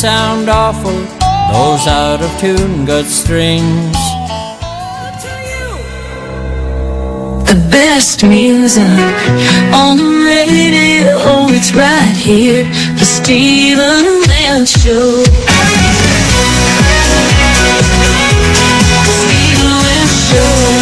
sound awful, those out of tune gut strings. The best music on the radio, it's right here, the Stephen Lynch Show. Stephen Lynch Show.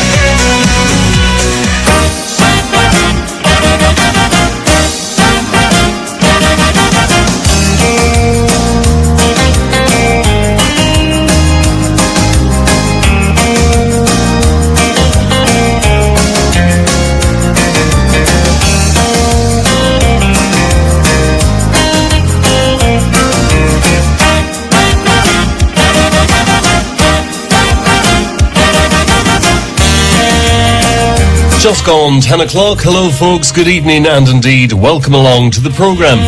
Just gone 10 o'clock. Hello folks, good evening and indeed welcome along to the programme.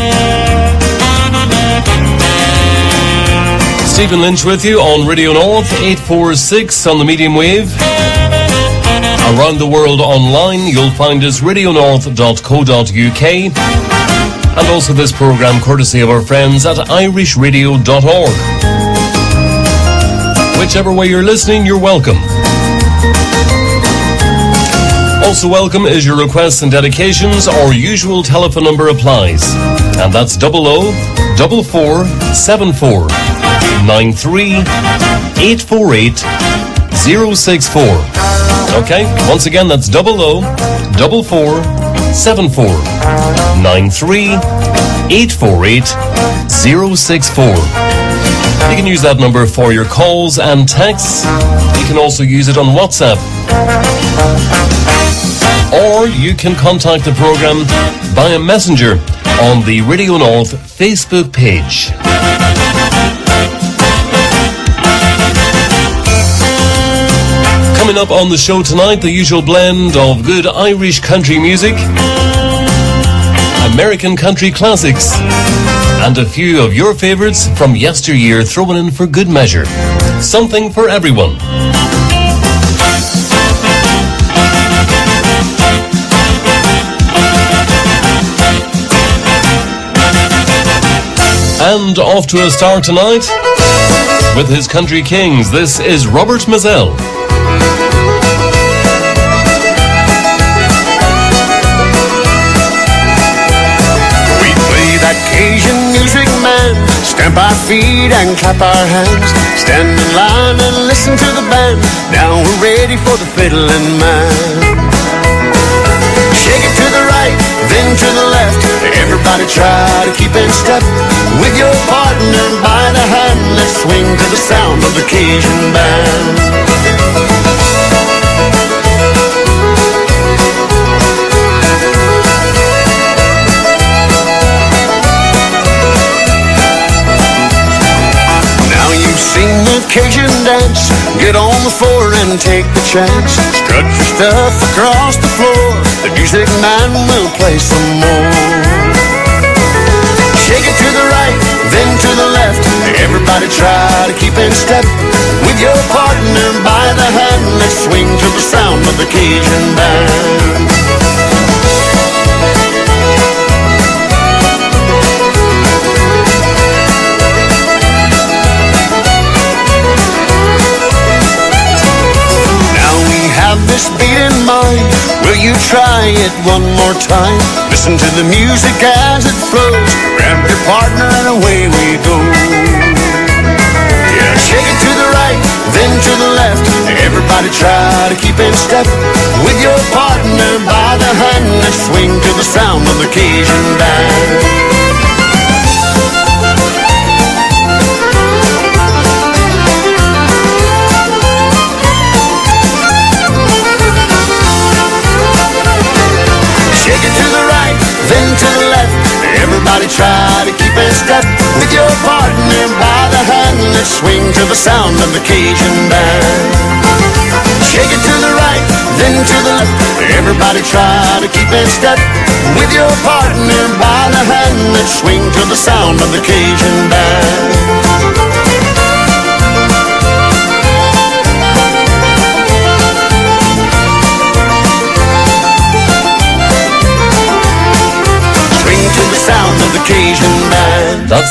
Stephen Lynch with you on Radio North 846 on the medium wave. Around the world online you'll find us radionorth.co.uk, and also this programme courtesy of our friends at irishradio.org. Whichever way you're listening, you're welcome. Also welcome is your requests and dedications. Our usual telephone number applies, and that's 004474 93 848 064. Okay, once again that's 004474 93 848 064. You can use that number for your calls and texts. You can also use it on WhatsApp. Or you can contact the programme via Messenger on the Radio North Facebook page. Coming up on the show tonight, the usual blend of good Irish country music, American country classics, and a few of your favourites from yesteryear thrown in for good measure. Something for everyone. And off to a start tonight with his country kings. This is Robert Mazzell. We play that Cajun music, man, stamp our feet and clap our hands, stand in line and listen to the band. Now we're ready for the fiddling man. Shake it to the right, then to the left. Everybody try to keep in step with your partner by the hand. Let's swing to the sound of the Cajun band. Now you've seen the Cajun dance, get on the floor and take the chance. Strut your stuff across the floor, the music man will play some more. Shake it to the right, then to the left. Everybody try to keep in step with your partner by the hand. Let's swing to the sound of the Cajun band. Now we have this beat in mind. Will you try it one more time? Listen to the music as it flows. Grab your partner and away we go. Yeah, shake it to the right, then to the left. Everybody try to keep in step with your partner by the hand. Let's swing to the sound of the Cajun band. Shake it to the right, then to the left. Everybody try to keep in step with your partner by the hand. Let's swing to the sound of the Cajun band. Shake it to the right, then to the left. Everybody try to keep in step with your partner by the hand. Let's swing to the sound of the Cajun band.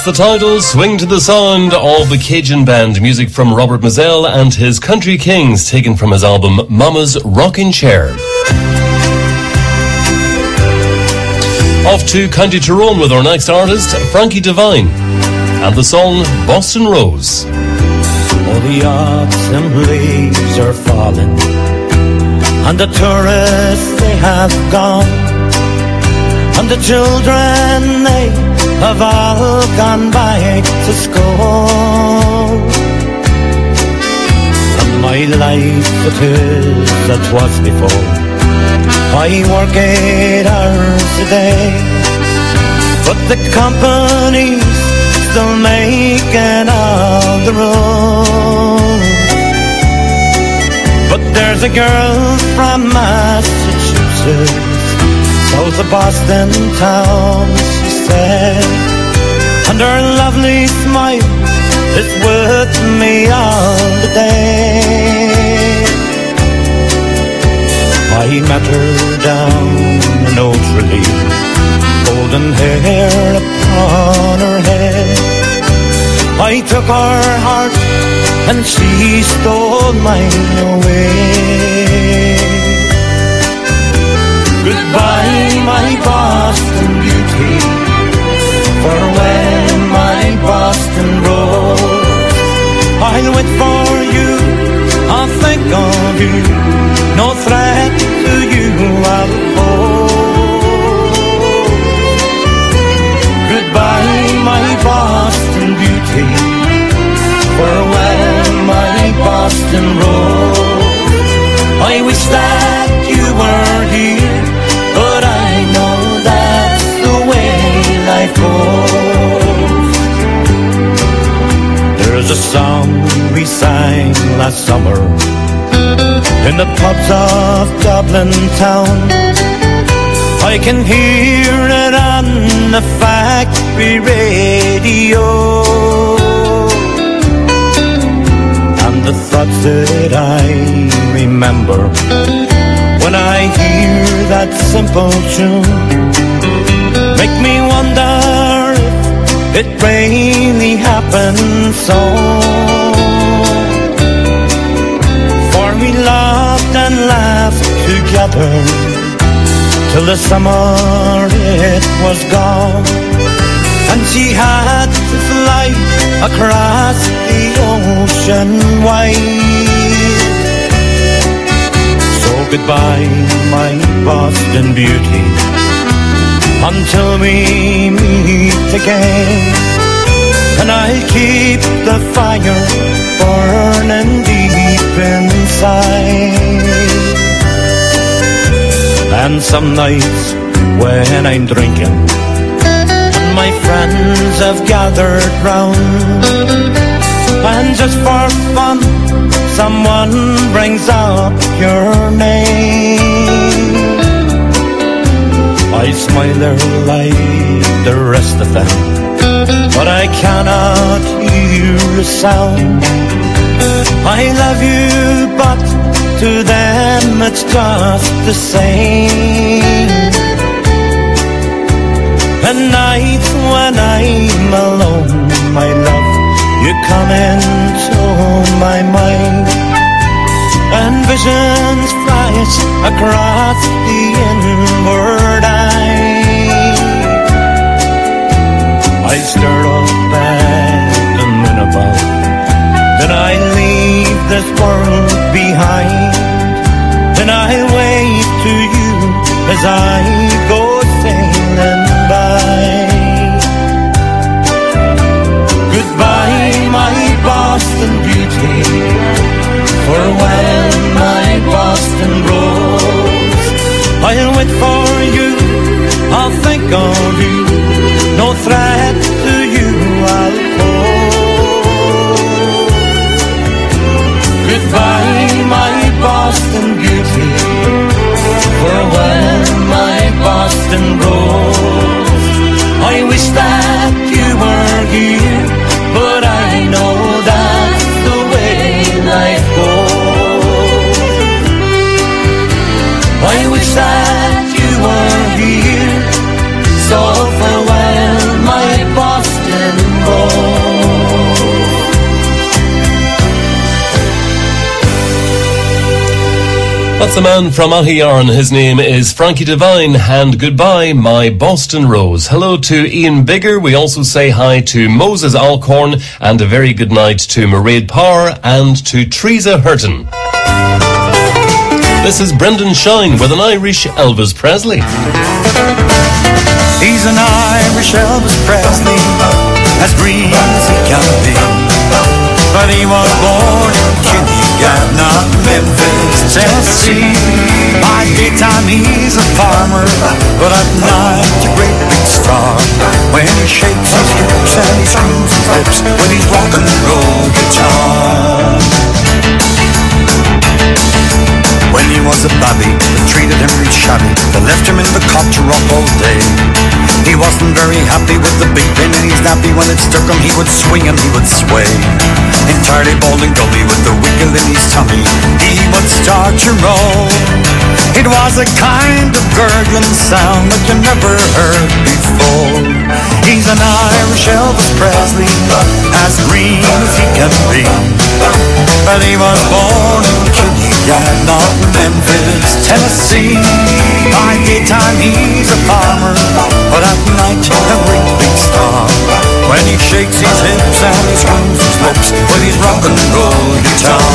the title, Swing to the Sound of the Cajun Band. Music from Robert Mazel and his Country Kings, taken from his album Mama's Rocking Chair. Off to County Tyrone with our next artist, Frankie Devine, and the song Boston Rose. Oh, the autumn leaves are falling, and the tourists they have gone, and the children they have all gone back to school. And my life it is as was before. I work 8 hours a day, but the company's still making all the rules. But there's a girl from Massachusetts, south of Boston town, she said, and her lovely smile is with me all the day. I met her down in Oaktree, golden hair upon her head. I took her heart and she stole mine away. Goodbye, my Boston beauty, farewell, my Boston rose. I'll wait for you, I'll think of you, no threat to you I'll pose. Goodbye, my Boston beauty, farewell, my Boston rose. I wish that you were here, but I know that's the way life goes. There's a song we sang last summer in the pubs of Dublin town. I can hear it on the factory radio, and the thoughts that I remember when I hear that simple tune make me wonder if it really happened so. For we loved and laughed together till the summer it was gone, and she had to fly across the ocean wide. So goodbye, my Boston beauty, until we meet again. And I'll keep the fire burning deep inside. And some nights when I'm drinking and my friends have gathered round, and just for fun someone brings up your name, I smile there like the rest of them, but I cannot hear a sound. I love you, but to them it's just the same. At night when I'm alone, my love, you come into my mind, and visions flash across the inward eye. I stir up at the moon above, then I leave this world behind, and I wave to you as I go sailing by. Goodbye, my Boston beauty, farewell, my Boston rose. I'll wait for you, I'll think of you, no threat to you I'll pose. That's the man from Ahiyarn. His name is Frankie Devine. And goodbye, my Boston Rose. Hello to Ian Bigger. We also say hi to Moses Alcorn, and a very good night to Mairead Power and to Teresa Hurton. This is Brendan Shine with an Irish Elvis Presley. He's an Irish Elvis Presley, as green as he can be. But he was born in Kinnegad, not Memphis, Tennessee. By daytime he's a farmer, but at night a great big star. When he shakes his hips and he screws his lips with his rock and roll guitar. When he was a babby, they treated him real shabby. They left him in the cot to rock all day. He wasn't very happy with the big pin in his nappy. When it stuck him, he would swing and he would sway. Entirely bald and gully with the wiggle in his tummy, he would start to roll. It was a kind of gurgling sound that you never heard before. He's an Irish Elvis Presley, as green as he can be. But he was born in Kinnegad, not Memphis, Tennessee. By daytime he's a farmer, but at night a great big star. When he shakes his hips and he screws his lips with his rock and roll guitar.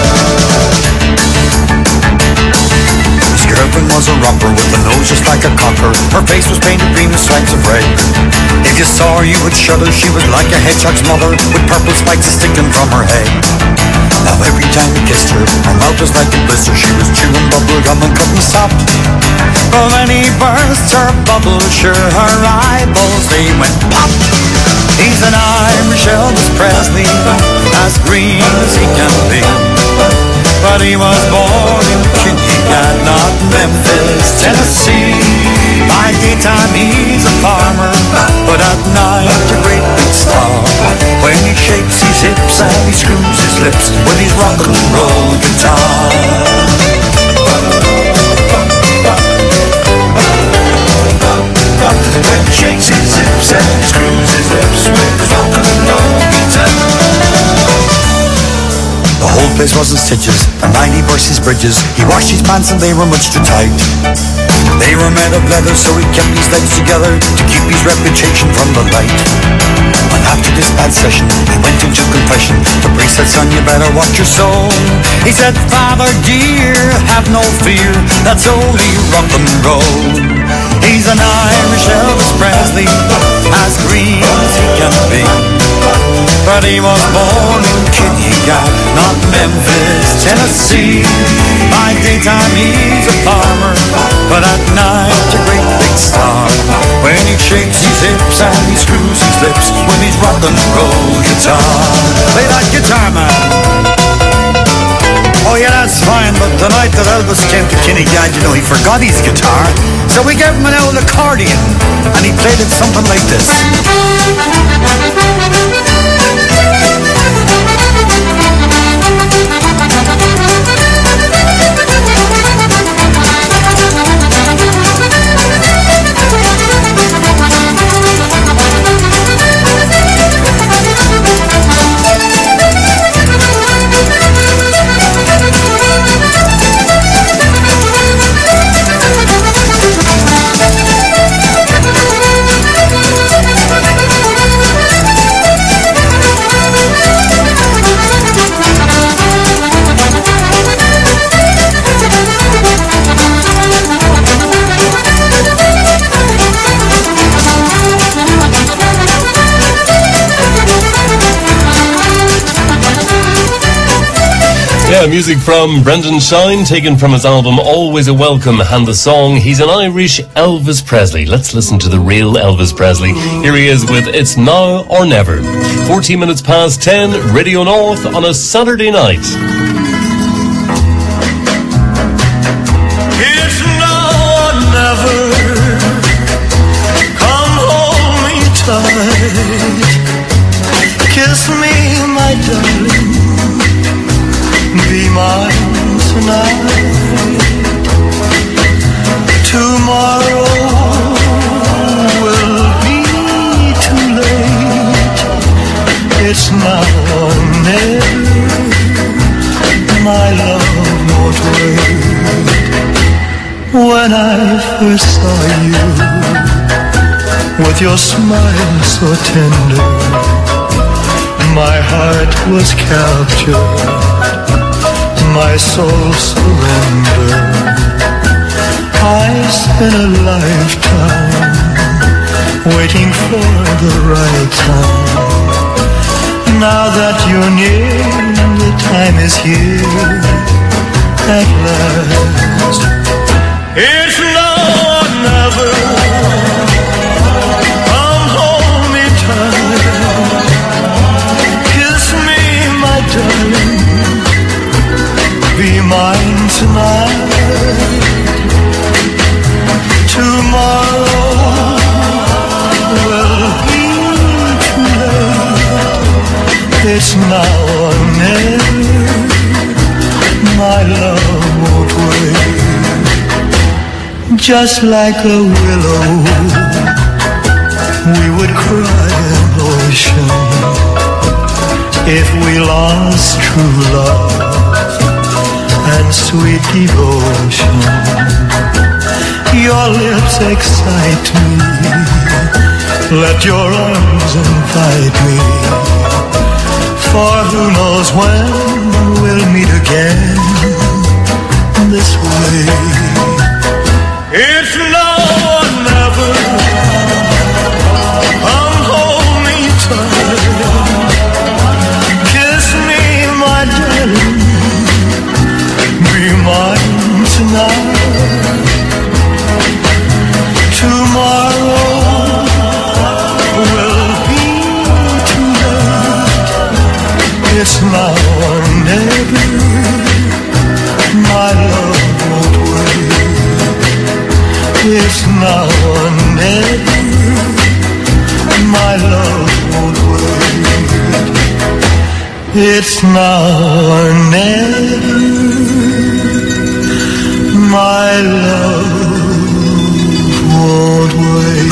His girlfriend was a romper with a nose just like a cocker. Her face was painted green with stripes of red. If you saw her you would shudder. She was like a hedgehog's mother, with purple spikes sticking from her head. Now every time he kissed her, her mouth was like a blister. She was chewing bubble gum and couldn't stop. But when he burst her bubble, sure her eyeballs they went pop. He's an Irish Elvis Presley, as green as he can be. But he was born in Kinnegad, not Memphis, Tennessee. By daytime he's a farmer, but at night a great big star. When he shakes his hips and he screws his lips with his rock and roll guitar. When he shakes his hips and he screws his lips with his rock and roll guitar. The whole place was in stitches, and night he burst his bridges. He washed his pants and they were much too tight. They were made of leather, so he kept his legs together to keep his reputation from the light. And after this bad session, he went into confession. The priest said, son, you better watch your soul. He said, Father dear, have no fear, that's only rock and roll. He's an Irish Elvis Presley, as green as he can be. But he was born in Kinnegad, not Memphis, Tennessee. By daytime he's a farmer, but at night a great big star. When he shakes his hips and he screws his lips with his rock and roll guitar. Play that guitar, man. Oh yeah, that's fine, but the night that Elvis came to Kinnegad, you know, he forgot his guitar. So we gave him an old accordion, and he played it something like this. Yeah, music from Brendan Shine, taken from his album Always a Welcome, and the song He's an Irish Elvis Presley. Let's listen to the real Elvis Presley. Here he is with It's Now or Never. 14 minutes past 10, Radio North on a Saturday night. It's now or never. Come hold me tight. Kiss me, my darling. Be mine tonight. Tomorrow will be too late. It's now or never. my love won't wait. When I first saw you, with your smile so tender, my heart was captured, my soul surrendered. I spent a lifetime waiting for the right time. Now that you're near, the time is here at last. It's now or never. Come hold me tight. Kiss me, my darling. Be mine tonight. Tomorrow will be too late. It's now or never. My love won't wait. Just like a willow, we would cry an ocean if we lost true love and sweet devotion. Your lips excite me, let your arms invite me, for who knows when we'll meet again this way. It's now or never. Come hold me tight. Kiss me, my darling. Be mine tonight. Tomorrow will be too late. It's now or never. My love won't wait. It's now or never. My love won't wait. It's now or never. My love won't wait.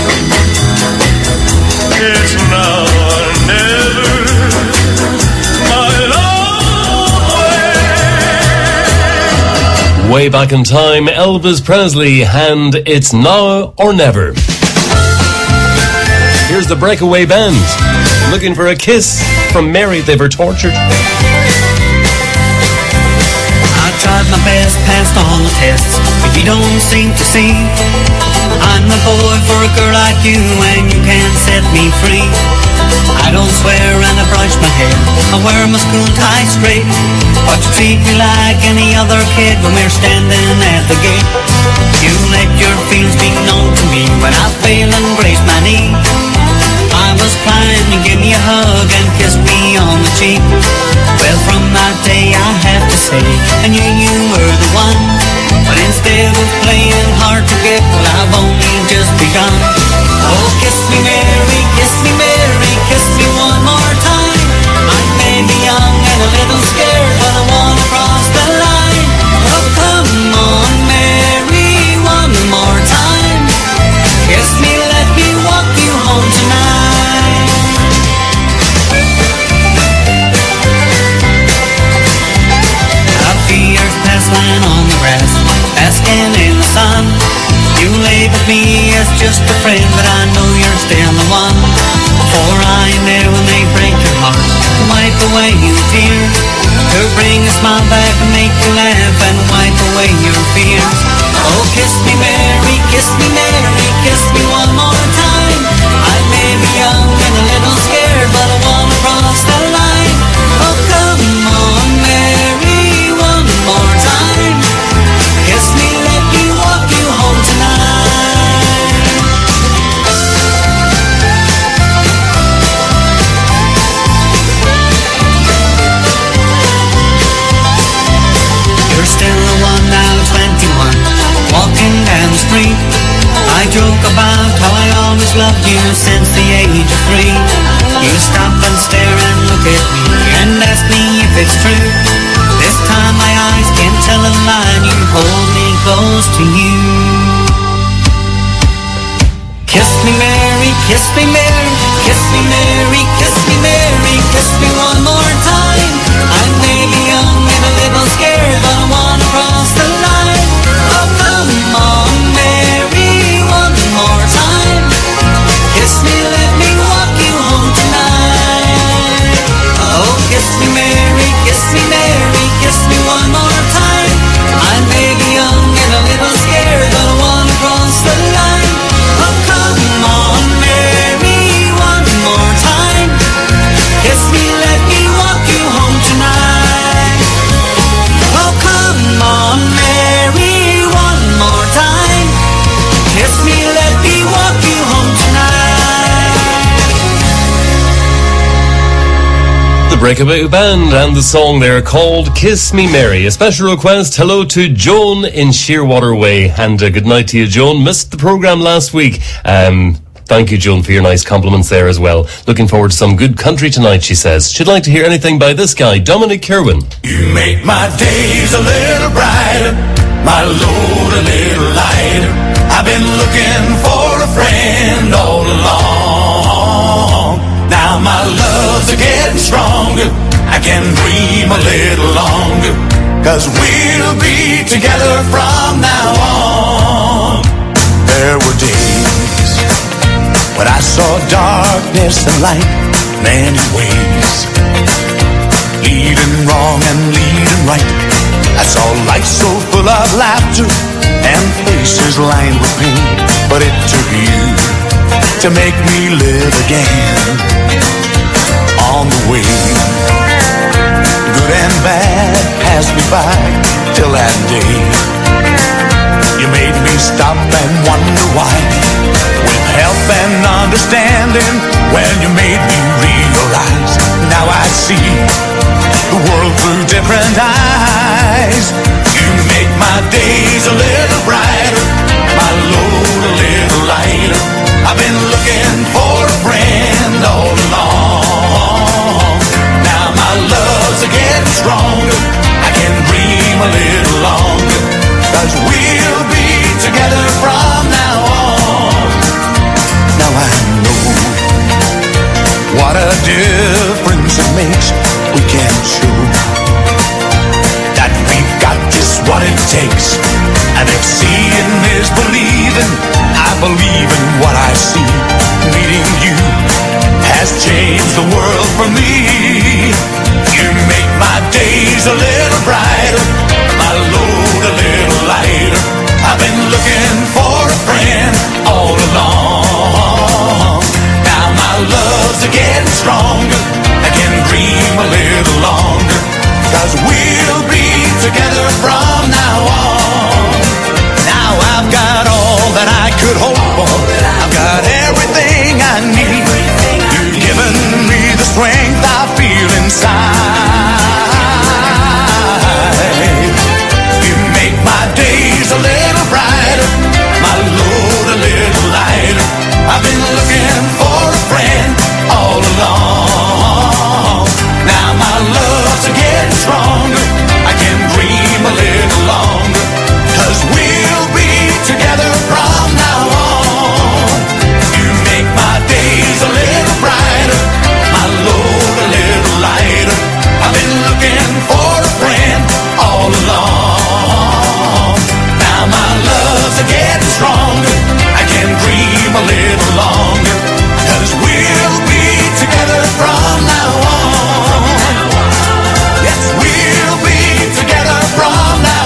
It's now or never. My love won't wait. Way back in time, Elvis Presley, and It's Now or Never. Here's the Breakaway Band, looking for a kiss from Mary they were tortured. I tried my best, passed all the tests, but you don't seem to see I'm the boy for a girl like you, and you can't set me free. I don't swear and I brush my hair, I wear my school tie straight, but you treat me like any other kid when we're standing at the gate. You let your feelings be known to me when I fail and grace my knee. I was crying, you give me a hug and kiss me on the cheek. Well, from that day I have to say I knew you were the one, but instead of playing hard to get, well, I've only just begun. Oh, kiss me Mary, kiss me Mary, kiss me one more time. I may be young and a little scared, but I wanna cross the line. Oh, come on Mary, one more time. Kiss me, let me walk you home tonight. A few years past lying on the grass, basking in the sun. You label me as just a friend, but I know you're still the one. For I am there when they break your heart, to wipe away your tears, to bring a smile back and make you laugh and wipe away your fears. Oh, kiss me Mary, kiss me Mary, kiss me one more time. I may be young and a little scared, but I wanna cross the line. Oh, come on Mary, one more time. Kiss me, let me walk you home tonight. You're still the one now, 21, walking down the street. I joke about how I always loved you since the age of 3. You stop and stare and look at me and ask me if it's true. This time my eyes can't tell a lie, and you hold me close to you. Kiss me Mary, kiss me Mary, kiss me Mary, kiss me Mary, kiss me one more time. I may be young and a little Breakaway Band and the song there called Kiss Me Mary. A special request, hello to Joan in Shearwater Way, and good night to you, Joan. Missed the programme last week. Thank you, Joan, for your nice compliments there as well. Looking forward to some good country tonight, she says. She'd like to hear anything by this guy, Dominic Kirwan. You make my days a little brighter, my load a little lighter. I've been looking for a friend all along. Now my love's a getting stronger, I can dream a little longer, 'cause we'll be together from now on. There were days when I saw darkness and light many ways, leading wrong and leading right. I saw life so full of laughter and faces lined with pain, but it took you to make me live again. On the way, good and bad passed me by till that day. You made me stop and wonder why, with help and understanding. Well, you made me realize, now I see the world through different eyes. You make my days a little brighter, my load a little lighter. I've been looking for a friend all along. Now my love's a getting stronger, I can dream a little longer, 'cause we'll be together from now on. Now I know what a difference it makes. We can't show that we've got just what it takes, and if seeing is believing, I believe in what I see. Meeting you has changed the world for me. You make my days a little brighter, my load a little lighter. I've been looking for a friend all along. Now my love's a getting stronger, I can dream a little longer, 'cause we'll be together from now on. Now I've got all that I could hope for, I've got everything I need. You've given me the strength I feel inside. You make my days a little brighter, my load a little lighter. I've been looking for a friend all along. Now my love's a getting stronger, I can dream a little longer, 'cause we'll be together from now on. You make my days a little brighter, my load a little lighter. I've been looking for a friend all along. Now my love's a getting stronger, I can dream a little longer, 'cause we'll be together from now on. Yes, we'll be together from now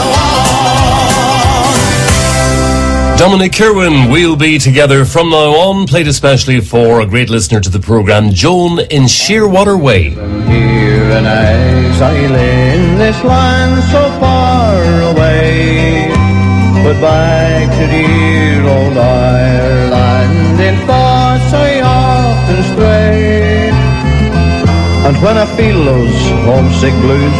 on. Dominic Kirwan, we'll be together from now on, played especially for a great listener to the programme, Joan in Shearwater Way. Here and exile in this land so far away, but back to dear old Ireland in thoughts I often stray. And when I feel those homesick blues,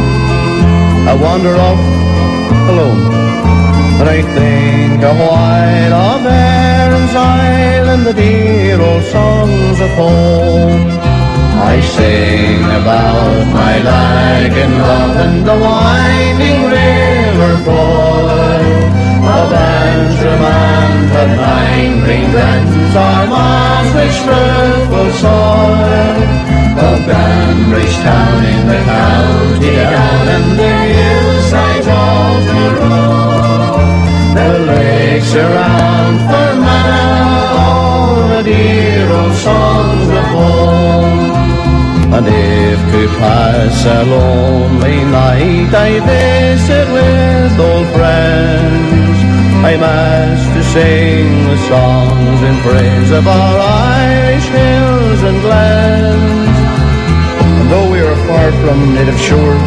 I wander off alone, and I think a while of Erin's Isle and the dear old songs of home. I sing about my lagging love and the winding river flow. Of Antrim and her 9 green glens, Armagh fruitful soil, of Banbridge town in the county down, and the hillsides all to row. The lakes around Fermanagh, all the dear old songs of home. And if to pass a lonely night I visit with old friends, I'm asked to sing the songs in praise of our Irish hills and glens. And though we are far from native shores,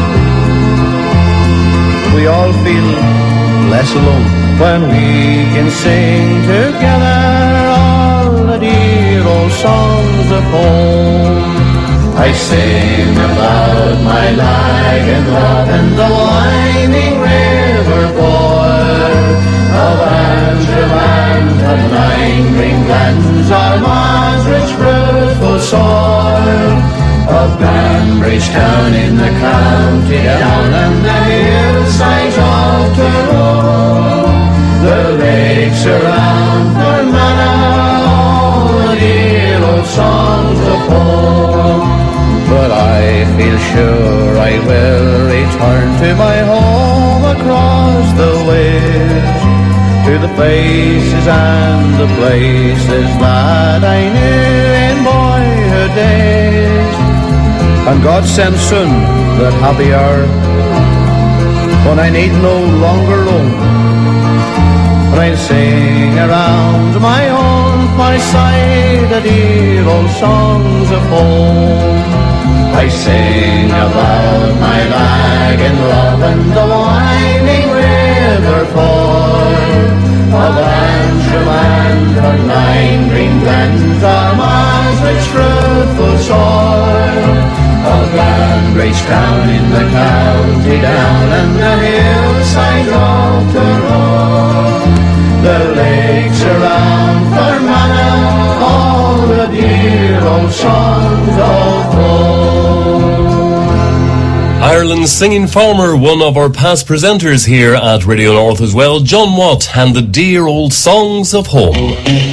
we all feel less alone when we can sing together all the dear old songs of home. I sing about my lagging love and the winding river boil of Angeland and nine green glens, Armag's rich fruitful soil, of Banbridge town in the county down and the hillsides of Tyrone, the lakes around Fermanagh, all the dear old songs of home. But I feel sure I will return to my home across the waves, to the faces and the places that I knew in boyhood days. And God send soon that happy hour when I need no longer roam, and I'll sing around my own fireside the dear old songs of home. I sing about my lagging love and the winding river foil of Angeland and nine green glens, Armag's rich fruitful soil, of Banbridge town in the county down and the hillsides of Tyrone, the lakes around Fermanagh, all the dear old songs of home. Ireland's singing farmer, one of our past presenters here at Radio North as well, John Watt, and the dear old songs of home.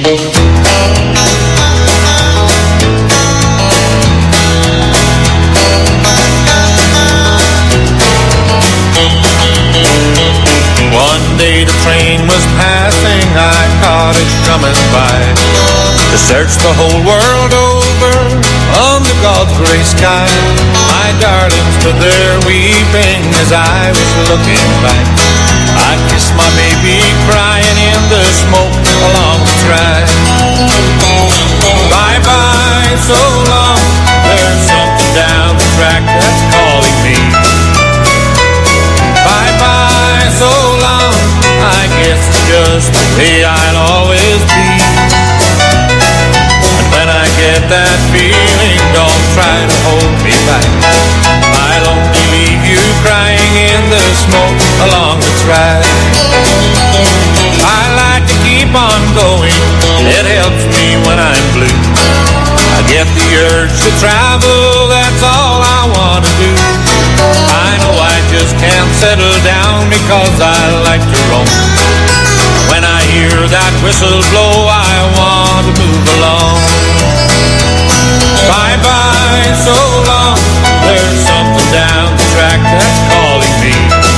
One day the train was passing, I caught it coming by, to search the whole world over under God's grey sky. My darling stood there weeping as I was looking back. I kissed my baby crying in the smoke along the track. Bye-bye, so long, there's something down the track that's calling me. Bye-bye, so long, I guess it's just the way I'll always be. And when I get that feeling, don't try to hold me back. I'll only leave you crying in the smoke along the track. I like to keep on going, it helps me when I'm blue. I get the urge to travel, that's all I want to do. I know I just can't settle down because I like to roam. When I hear that whistle blow, I want to move along. Bye-bye, so long, there's something down the track that's calling me.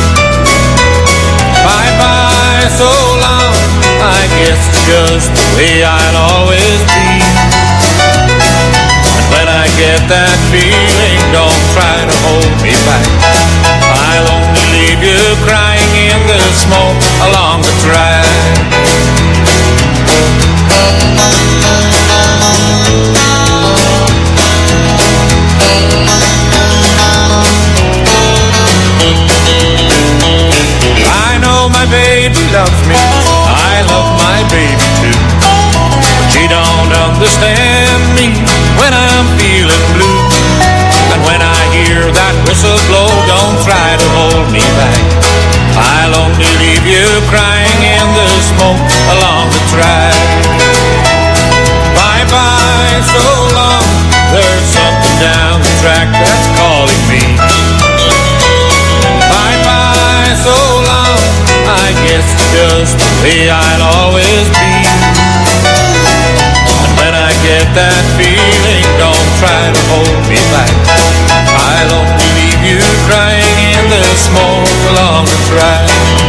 Bye-bye, so long, I guess it's just the way I'll always be. And when I get that feeling, don't try to hold me back. I'll only leave you crying in the smoke along the track. I know my baby loves me, I love my baby too, but she don't understand me when I'm feeling blue. And when I hear that whistle blow, don't try to hold me back. I'll only leave you crying in the smoke along the track. Bye-bye, so long, there's something down the track that's calling me. Bye-bye, so long, I guess it's just the way I'll always be. And when I get that feeling, don't try to hold me back. I'll only leave you crying in the smoke along the track.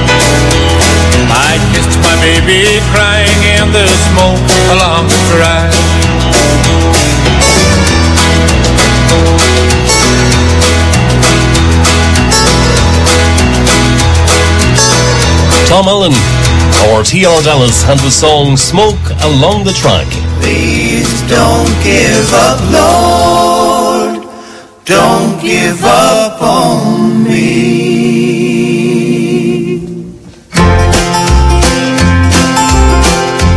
I kissed my baby crying in the smoke along the track. Tom Allen, or T.R. Dallas, and the song Smoke Along the Track. Please don't give up, Lord. Don't give up on me.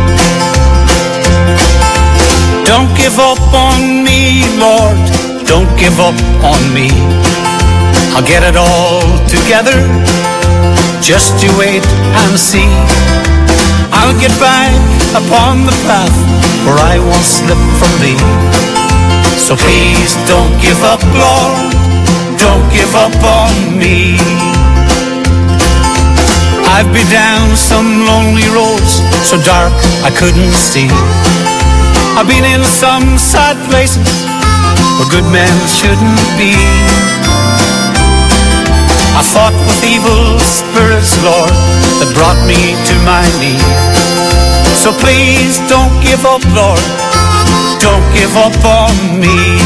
Don't give up on me, Lord. Don't give up on me. I'll get it all together. Just you wait and see. I'll get back upon the path where I once slipped from thee. So please don't give up, Lord. Don't give up on me. I've been down some lonely roads, so dark I couldn't see. I've been in some sad places where good men shouldn't be. I fought with evil spirits, Lord, that brought me to my knee. So please don't give up, Lord. Don't give up on me.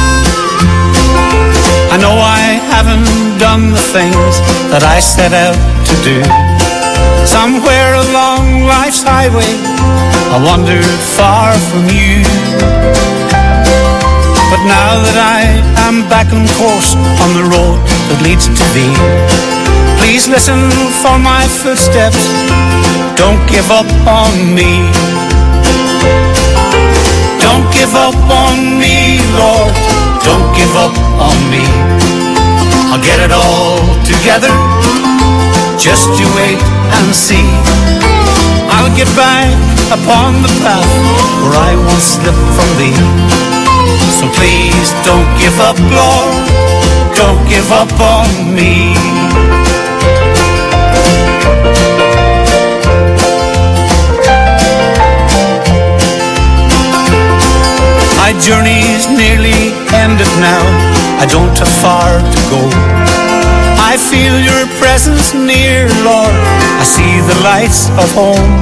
I know I haven't done the things that I set out to do. Somewhere along life's highway I wandered far from you. But now that I am back on course on the road that leads to thee, please listen for my footsteps. Don't give up on me. Don't give up on me, Lord. Don't give up on me. I'll get it all together. Just you wait and see. I'll get back upon the path where I once slipped from thee. So please don't give up, Lord. Don't give up on me. My journey's nearly ended now. I don't have far to go. I feel your presence near, Lord. I see the lights of home.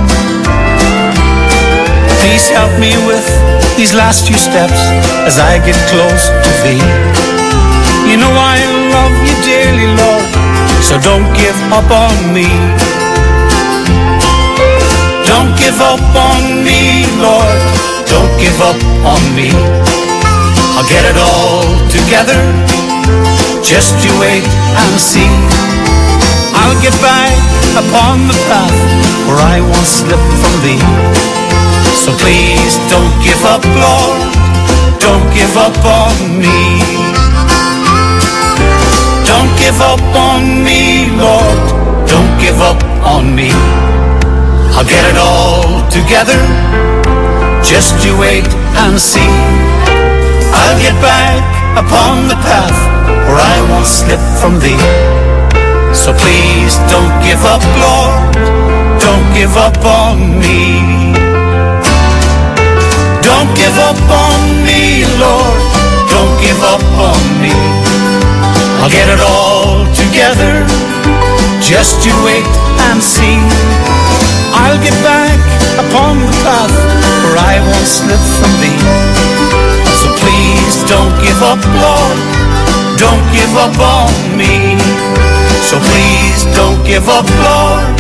Please help me with these last few steps as I get close to thee. You know I love you dearly, Lord, so don't give up on me. Don't give up on me, Lord. Don't give up on me. I'll get it all together. Just you wait and see. I'll get back upon the path where I once slipped from thee. So please don't give up, Lord. Don't give up on me. Don't give up on me, Lord. Don't give up on me. I'll get it all together. Just you wait and see. I'll get back upon the path where I once slipped from thee. So please don't give up, Lord. Don't give up on me. Don't give up on me, Lord. Don't give up on me. I'll get it all together. Just you wait and see. I'll get back upon the path where I once slipped from thee. So please don't give up, Lord. Don't give up on me. So please don't give up, Lord.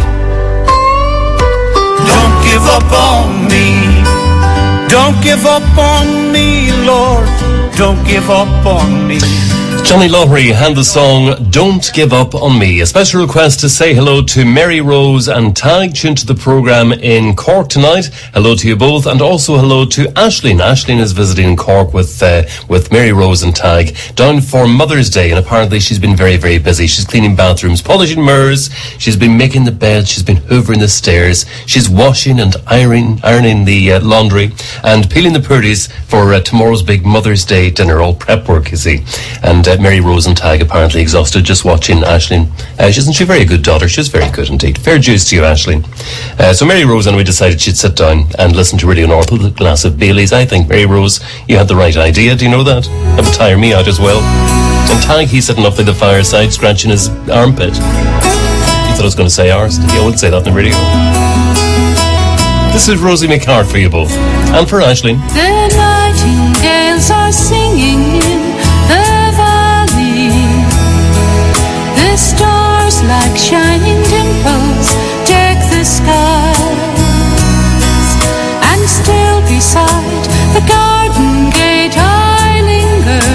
Don't give up on me. Don't give up on me, Lord. Don't give up on me. Johnny Loughery and the song Don't Give Up On Me. A special request to say hello to Mary Rose and Tag, tuned to the programme in Cork tonight. Hello to you both, and also hello to Aisling. Aisling is visiting Cork with Mary Rose and Tag down for Mother's Day, and apparently she's been very, very busy. She's cleaning bathrooms, polishing mirrors, she's been making the bed, she's been hoovering the stairs, she's washing and ironing the laundry, and peeling the purdies for tomorrow's big Mother's Day dinner. All prep work, you see. And Mary Rose and Tag apparently exhausted just watching Aisling. Isn't she a very good daughter? She's very good indeed. Fair dues to you, Aisling. So Mary Rose and we decided she'd sit down and listen to Radio North with a glass of Baileys. I think, Mary Rose, you had the right idea. Do you know that? That would tire me out as well. And Tag, he's sitting up by the fireside scratching his armpit. He thought I was going to say ours. He wouldn't say that in the radio. This is Rosie McCart for you both. And for Aisling. The nightingales are singing in the valley. The stars like shining dimples deck the skies. And still beside the garden gate I linger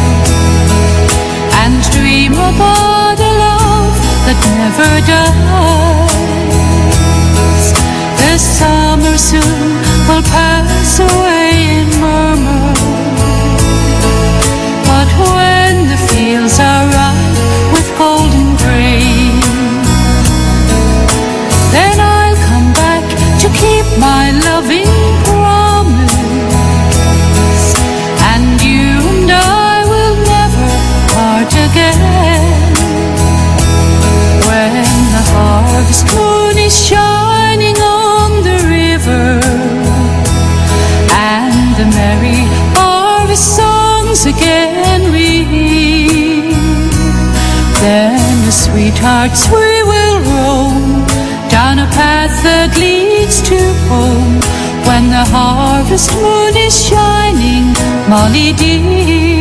and dream about a love that never dies. The summer soon will pass away in murmur, Then, as sweethearts, we will roam down a path that leads to home. When the harvest moon is shining, Molly dear.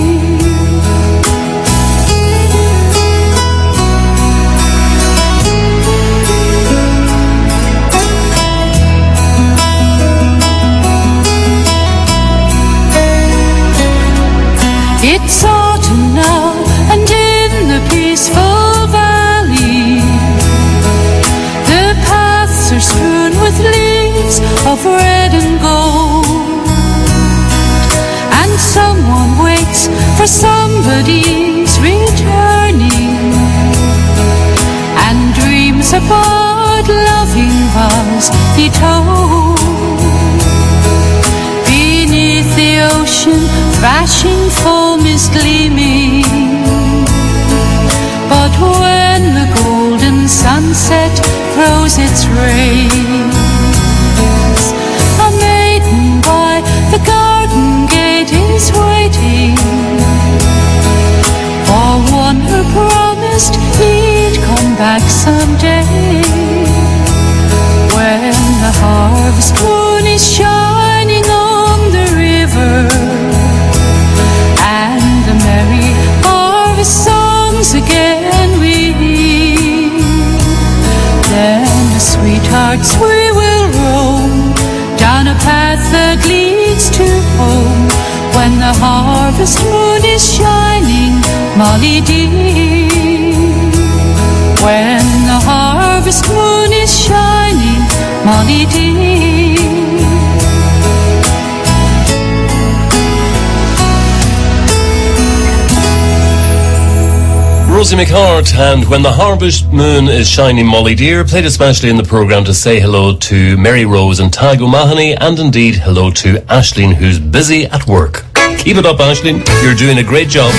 It's autumn now, and in the peaceful valley, the paths are strewn with leaves of red and gold, and someone waits for somebody's returning, and dreams about loving vows he told. Beneath the ocean, crashing foam is gleaming, but when the golden sunset throws its rays, a maiden by the garden gate is waiting for one who promised he'd come back someday. When the harvest moon is shining on the river, and the merry harvest songs again we hear, then as sweethearts we will roam down a path that leads to home. When the harvest moon is shining, Molly dear. When the harvest moon is shining, Molly dear. Rosie McHart and When the Harvest Moon is Shining, Molly dear, played especially in the programme to say hello to Mary Rose and Tag O'Mahony, and indeed hello to Aisling, who's busy at work. Keep it up, Aisling. You're doing a great job.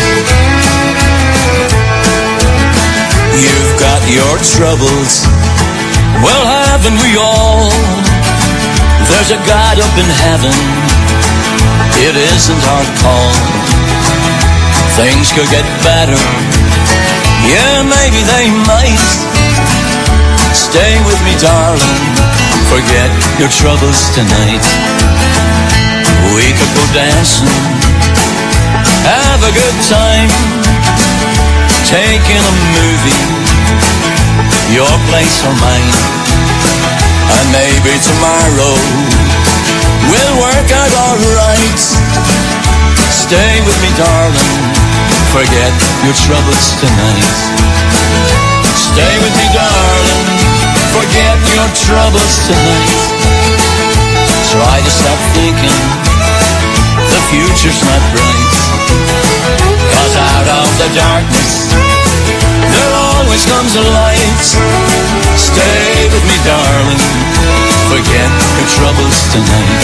You've got your troubles, well, haven't we all? There's a God up in heaven, it isn't our call. Things could get better, yeah, maybe they might. Stay with me, darling, forget your troubles tonight. We could go dancing, have a good time, take in a movie, your place or mine. And maybe tomorrow we'll work out alright. Stay with me, darling, forget your troubles tonight. Stay with me, darling, forget your troubles tonight. Try to stop thinking the future's not bright, 'cause out of the darkness there always comes a light. Stay with me, darling, forget your troubles tonight.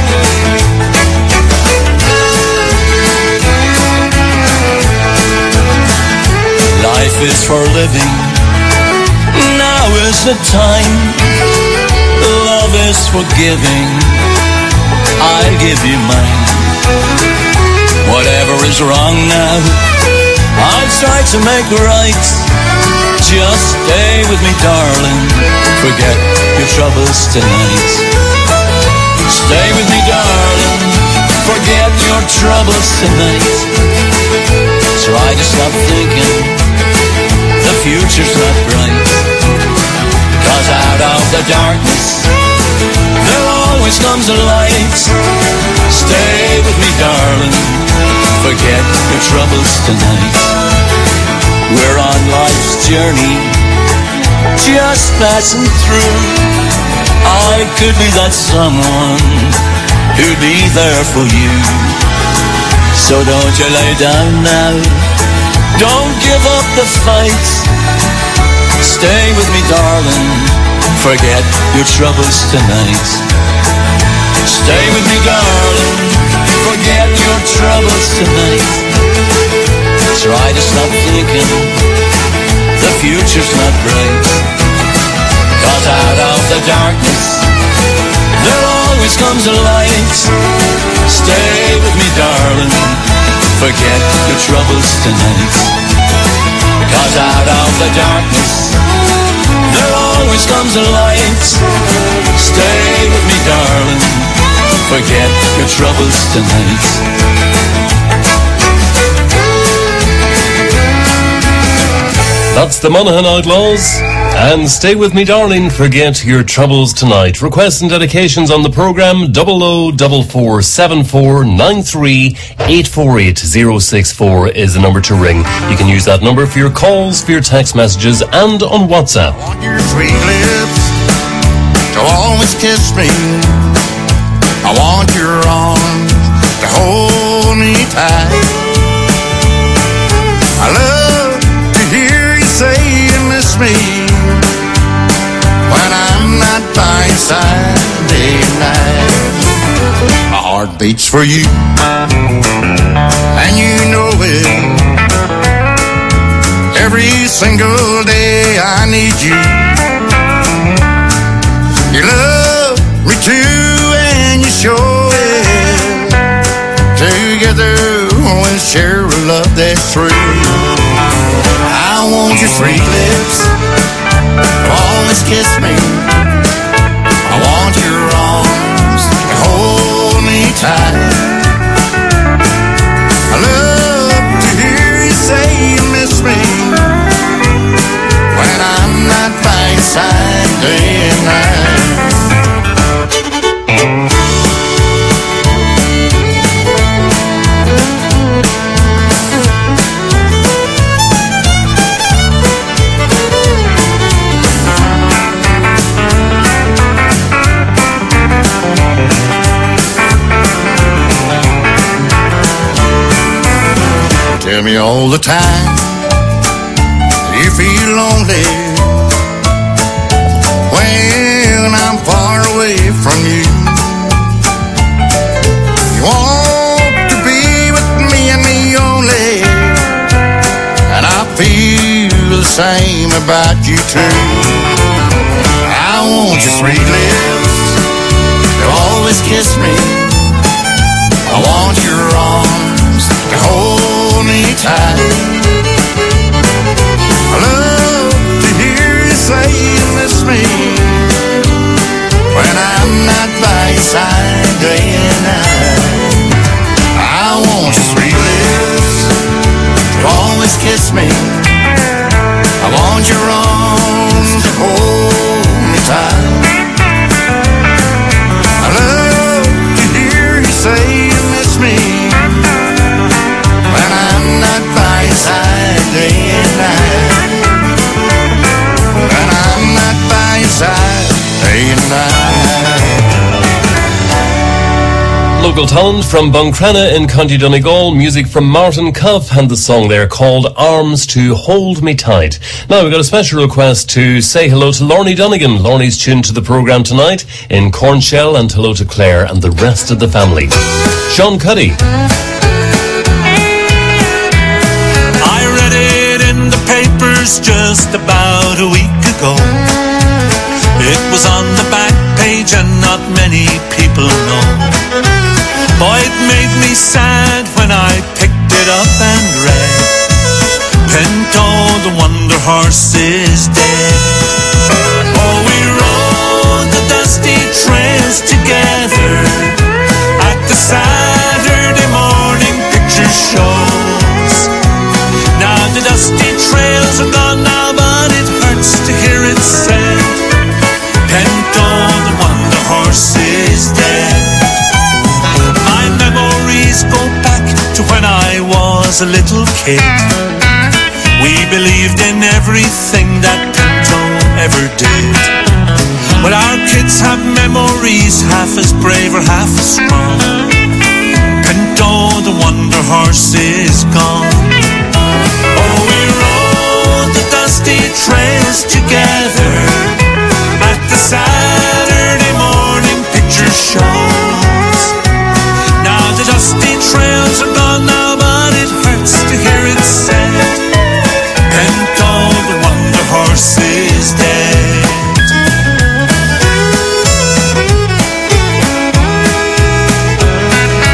Life is for living, now is the time. Love is for giving, I'll give you mine. Whatever is wrong now, I'll try to make right. Just stay with me, darling, forget your troubles tonight. Stay with me, darling, forget your troubles tonight. Try to stop thinking the future's not bright, 'cause out of the darkness there always comes a light. Stay with me, darling, forget your troubles tonight. We're on life's journey, just passing through. I could be that someone who'd be there for you. So don't you lay down now, don't give up the fight. Stay with me, darling, forget your troubles tonight. Stay with me, darling, forget your troubles tonight. Try to stop thinking the future's not bright, 'cause out of the darkness there always comes a light. Stay with me, darling, forget your troubles tonight. 'Cause 'cause out of the darkness there always comes a light. Stay with me, darling, forget your troubles tonight. That's the Monaghan Outlaws. And stay with me, darling, forget your troubles tonight. Requests and dedications on the programme, 00447493848064 is the number to ring. You can use that number for your calls, for your text messages, and on WhatsApp. I want your sweet lips to always kiss me. I want your arms to hold me tight. I love to hear you say you miss me when I'm not by your side day and night. My heart beats for you, and you know it. Every single day I need you. You love me too, and you show it. Together we'll share a love that's true. I want your sweet lips always kiss me. I want your arms to hold me tight. I love to hear you say you miss me when I'm not by your side day and night. Tell me all the time you feel lonely when I'm far away from you. You want to be with me and me only, and I feel the same about you too. I want your sweet lips to always kiss me. I want your arms to hold me tight. I love to hear you say you miss me when I'm not by your side day and night. I want your sweet lips to always kiss me. I want your arms to hold me tight. I love to hear you say you miss me when I'm not by your side day and night. When I'm not by your side day and night. Local talent from Buncrana in County Donegal, music from Martin Cuff, and the song there called Arms to Hold Me Tight. Now we've got a special request to say hello to Lorne Donegan. Lorne's tuned to the programme tonight in Cornshell, and hello to Claire and the rest of the family. Sean Cuddy. I read it in the papers just about a week ago. It was on the back page and not many people know. Boy, it made me sad when I picked it up and read Pinto, the wonder horse, is dead. Oh, we rode the dusty trails together at the Saturday morning picture shows. Now the dusty trails are gone now, but it hurts to hear it said Pinto, the wonder horse, is dead. My memories go back to when I was a little kid. We believed in everything that Pinto ever did. But our kids have memories half as brave or half as strong. Pinto, the wonder horse, is gone. Oh, we rode the dusty trails together at the Saturday morning picture shows. Now the dusty trails are gone now, but it hurts to hear it said Pinto, the wonder horse, is dead.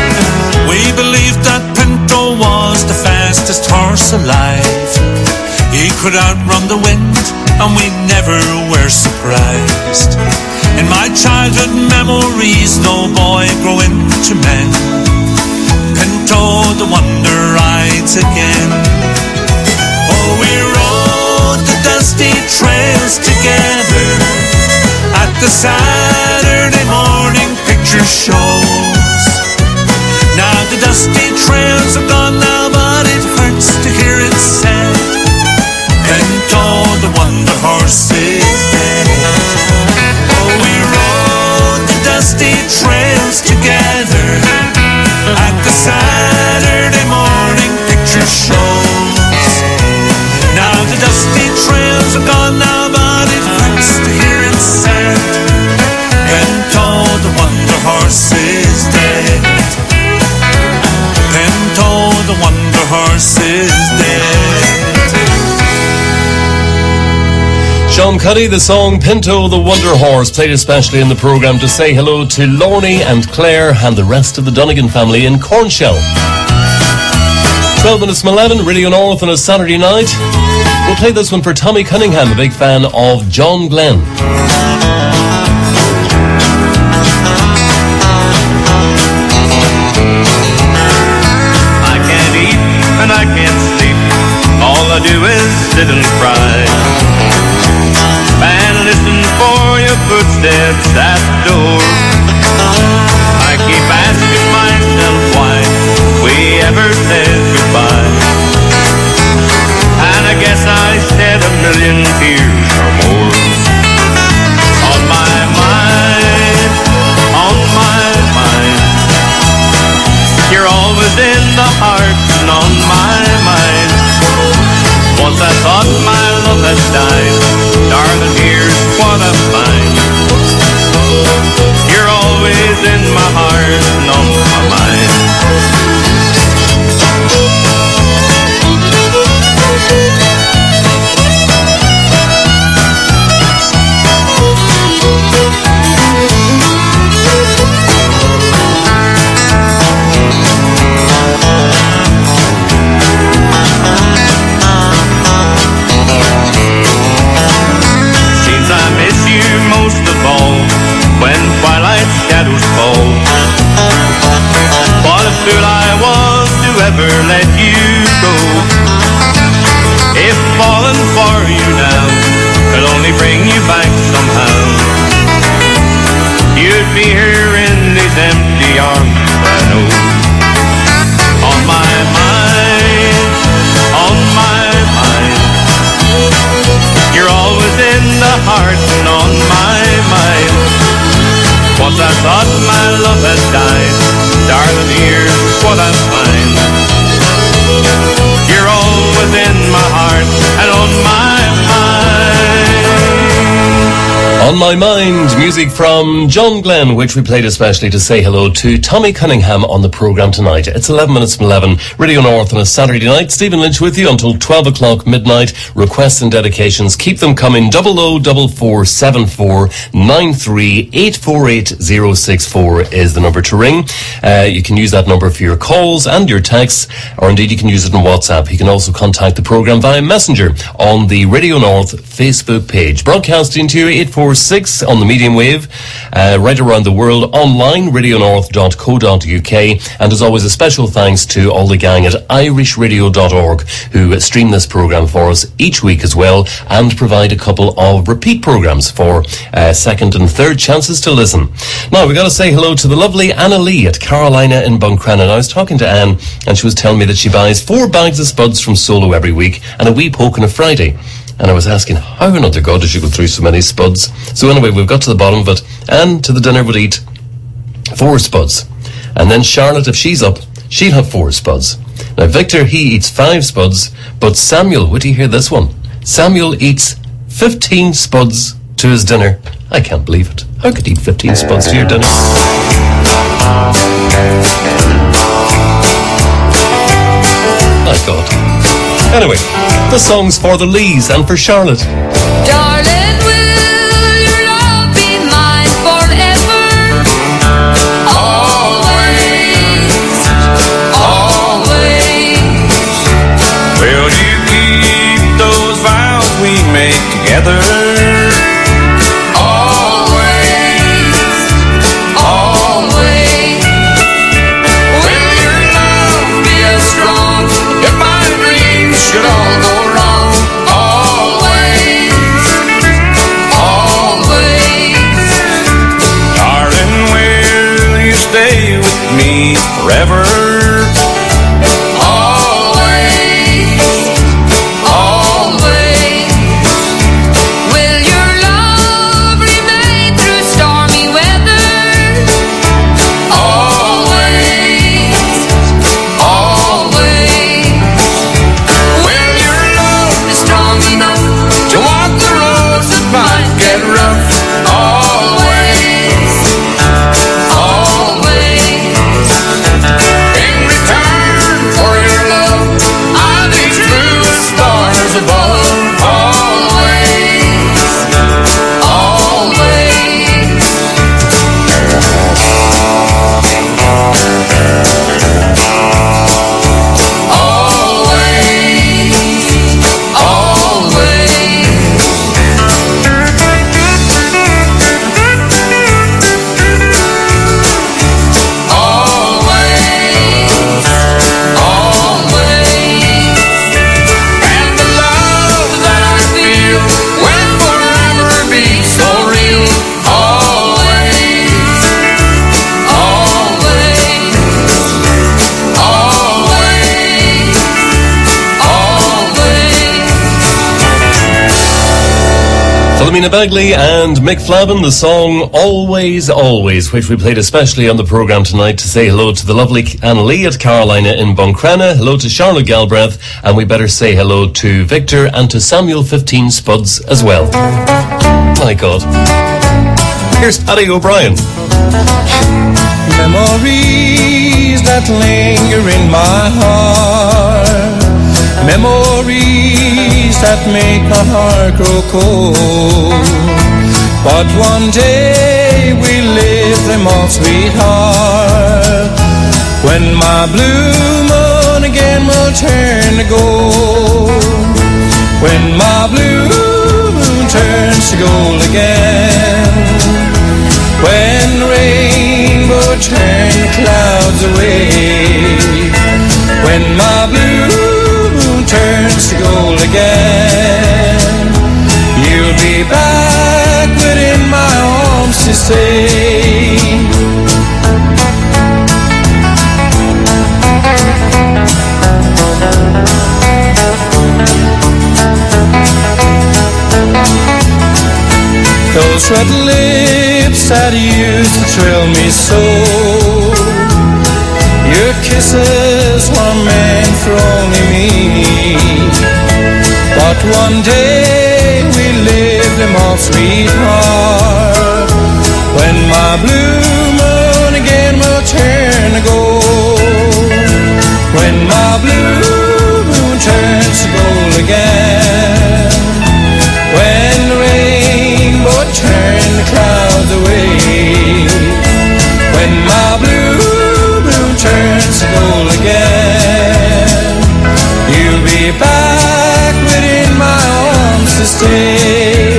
We believed that Pinto was the fastest horse alive. He could outrun the wind, and we never were surprised. In my childhood memories, no boy growing to men can tow the wonder rides again. Oh, we rode the dusty trails together at the Saturday morning picture shows. Now the dusty trails are gone now, but it hurts to hear it said, Pinto, the wonder horse is dead. Oh, we rode the dusty trails together at the Saturday morning picture shows. Now the dusty trails are gone now, but it hurts to hear it said, Pinto, the wonder horse is dead. Pinto, the wonder horse is dead. Sean Cuddy, the song Pinto the Wonder Horse, played especially in the programme to say hello to Lorne and Claire and the rest of the Donegan family in Cornshell. 12 minutes from 11, Radio North on a Saturday night. We'll play this one for Tommy Cunningham, a big fan of John Glenn. I can't eat and I can't sleep, all I do is sit and cry and listen for your footsteps at the door. I keep asking myself why we ever said goodbye, and I guess I shed 1,000,000 tears or more. On my mind, you're always in the heart and on my mind. Once I thought my love had died, darling, here's what I find. You're always in my heart and on my mind. When twilight shadows fall, what a fool I was to ever let you go. If falling for you now could only bring you back somehow, you'd be here in these empty arms, I know. On my mind, you're always in the heart and on my mind. Once I thought my love had died, darling, here's what I find. You're always in my heart and on my mind. On My Mind, music from John Glenn, which we played especially to say hello to Tommy Cunningham on the programme tonight. It's 11 minutes from 11, Radio North on a Saturday night. Stephen Lynch with you until 12 o'clock midnight. Requests and dedications, keep them coming. 004474 93 848 064 is the number to ring. You can use that number for your calls and your texts, or indeed you can use it on WhatsApp. You can also contact the programme via Messenger on the Radio North Facebook page. Broadcasting to you 846 on the medium wave, right around the world online, radionorth.co.uk. And as always, a special thanks to all the gang at irishradio.org who stream this programme for us each week as well, and provide a couple of repeat programmes for second and third chances to listen. Now, we've got to say hello to the lovely Anna Lee at Carolina in Buncrannon. I was talking to Anne, and she was telling me that she buys 4 bags of spuds from Solo every week and a wee poke on a Friday. And I was asking, how on earth God does she go through so many spuds? So anyway, we've got to the bottom of it. And to the dinner would eat 4 spuds. And then Charlotte, if she's up, she'll have 4 spuds. Now Victor, he eats 5 spuds. But Samuel, would you hear this one? Samuel eats 15 spuds to his dinner. I can't believe it. How could you eat 15 spuds to your dinner? My God. Anyway, the song's for the Lees and for Charlotte. Darling, will your love be mine forever? Always, always. Will you keep those Wilhelmina Bagley and Mick Flavin, the song Always, Always, which we played especially on the programme tonight to say hello to the lovely Annalie at Carolina in Buncrana, hello to Charlotte Galbraith, and we better say hello to Victor and to Samuel 15 Spuds as well. My God. Here's Paddy O'Brien. Memories that linger in my heart, memories that make my heart grow cold. But one day we'll live them all, sweetheart, when my blue moon again will turn to gold. When my blue moon turns to gold again, when the rainbow turns the clouds away, when my blue moon turns to gold again, you'll be back within my arms to stay. Those red lips that used to thrill me so, your kisses were meant for only me. But one day we live them all, sweetheart, when my blue moon again will turn to gold. When my blue moon turns to gold again, when the rainbow turns the clouds away, when my blue moon turns to gold again, you'll be back within my arms to stay.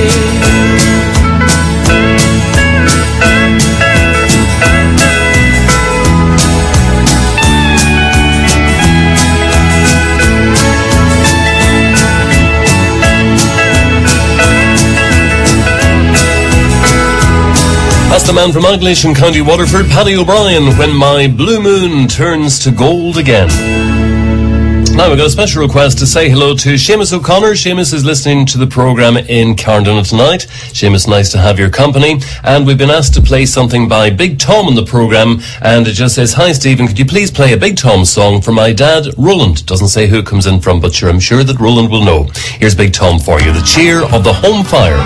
That's the man from Aglish in County Waterford, Paddy O'Brien, When My Blue Moon Turns to Gold Again. Now we've got a special request to say hello to Seamus O'Connor. Seamus is listening to the programme in Carndon tonight. Seamus, nice to have your company. And we've been asked to play something by Big Tom on the programme. And it just says, hi Stephen, could you please play a Big Tom song for my dad, Roland? Doesn't say who it comes in from, but sure, I'm sure that Roland will know. Here's Big Tom for you, The Cheer of the Home Fire.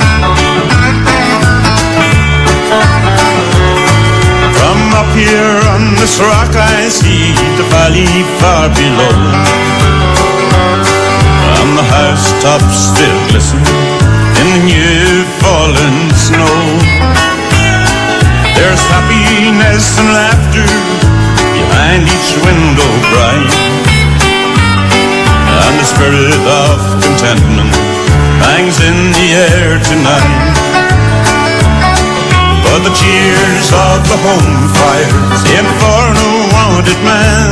From up here on this rock I see the valley far below, and the housetops still glisten in the new fallen snow. There's happiness and laughter behind each window bright, and the spirit of contentment hangs in the air tonight. But the cheers of the home fires ain't for no wanted man,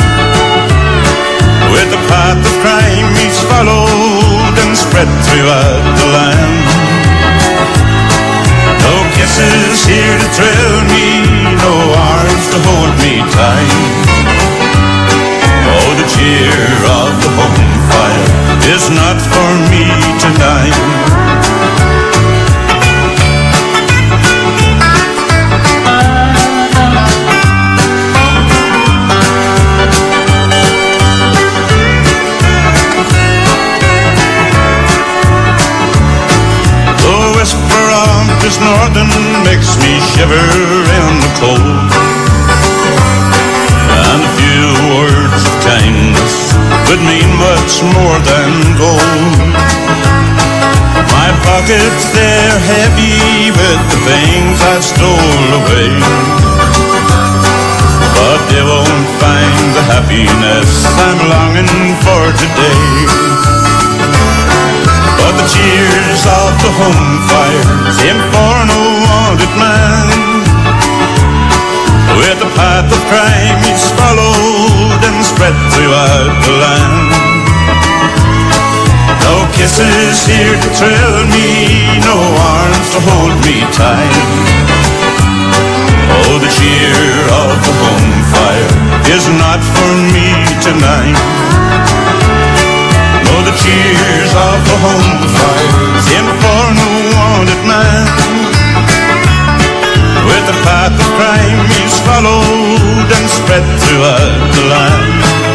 with the path of crime he's followed and spread throughout the land. No kisses here to thrill me, no arms to hold me tight. Oh, the cheer of the home fire is not for me tonight. This northern makes me shiver in the cold, and a few words of kindness would mean much more than gold. My pockets, they're heavy with the things I stole away, but they won't find the happiness I'm longing for today. But the cheers of the home fires ain't for no wanted man, with the path of crime he's followed and spread throughout the land. No kisses here to thrill me, no arms to hold me tight. Oh, the cheer of the home fire is not for me tonight. No, the cheers of the home fires ain't for no spread throughout the land.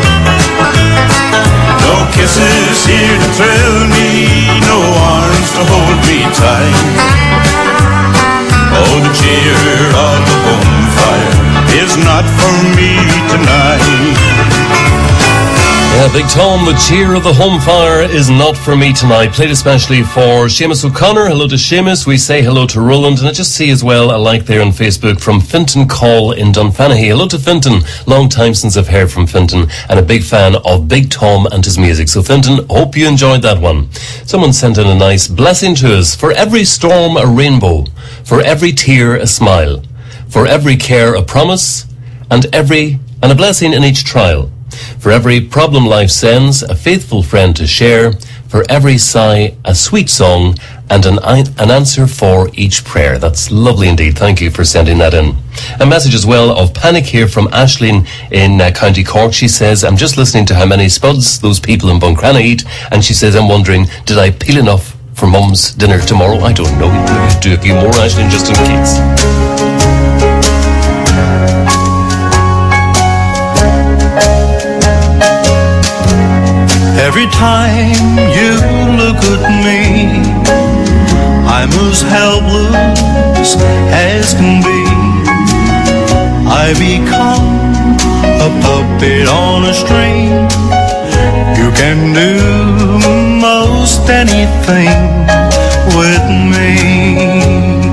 No kisses here to thrill me, no arms to hold me tight. Oh, the cheer of the home fire is not for me tonight. Yeah, Big Tom, the cheer of the home fire is not for me tonight. Played especially for Seamus O'Connor. Hello to Seamus. We say hello to Roland. And I just see as well a like there on Facebook from Finton Call in Dunfanaghy. Hello to Finton. Long time since I've heard from Finton, and a big fan of Big Tom and his music. So Finton, hope you enjoyed that one. Someone sent in a nice blessing to us. For every storm a rainbow, for every tear a smile, for every care a promise, and a blessing in each trial. For every problem life sends, a faithful friend to share. For every sigh, a sweet song, and an answer for each prayer. That's lovely indeed. Thank you for sending that in. A message as well of panic here from Aisling in County Cork. She says, I'm just listening to how many spuds those people in Buncrana eat, and she says, I'm wondering, did I peel enough for Mum's dinner tomorrow? I don't know. Do a few more, Aisling, just in case. Every time you look at me, I'm as helpless as can be. I become a puppet on a string. You can do most anything with me.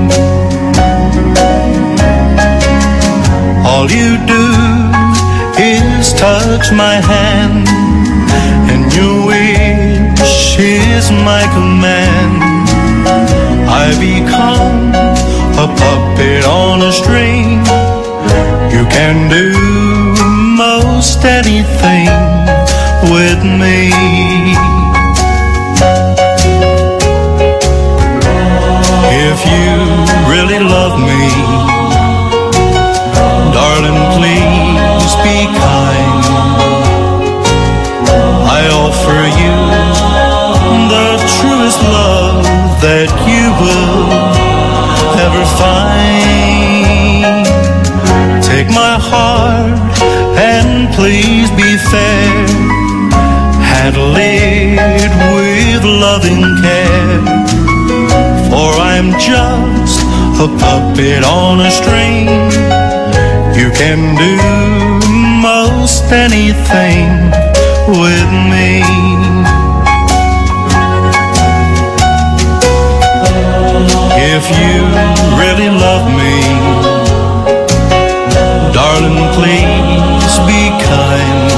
All you do is touch my hand, and your wish is my command. I become a puppet on a string. You can do most anything with me. If you really love me, darling, please be kind. I offer you the truest love that you will ever find. Take my heart and please be fair. Handle it with loving care. For I'm just a puppet on a string. You can do most anything with me. If you really love me, darling, please be kind.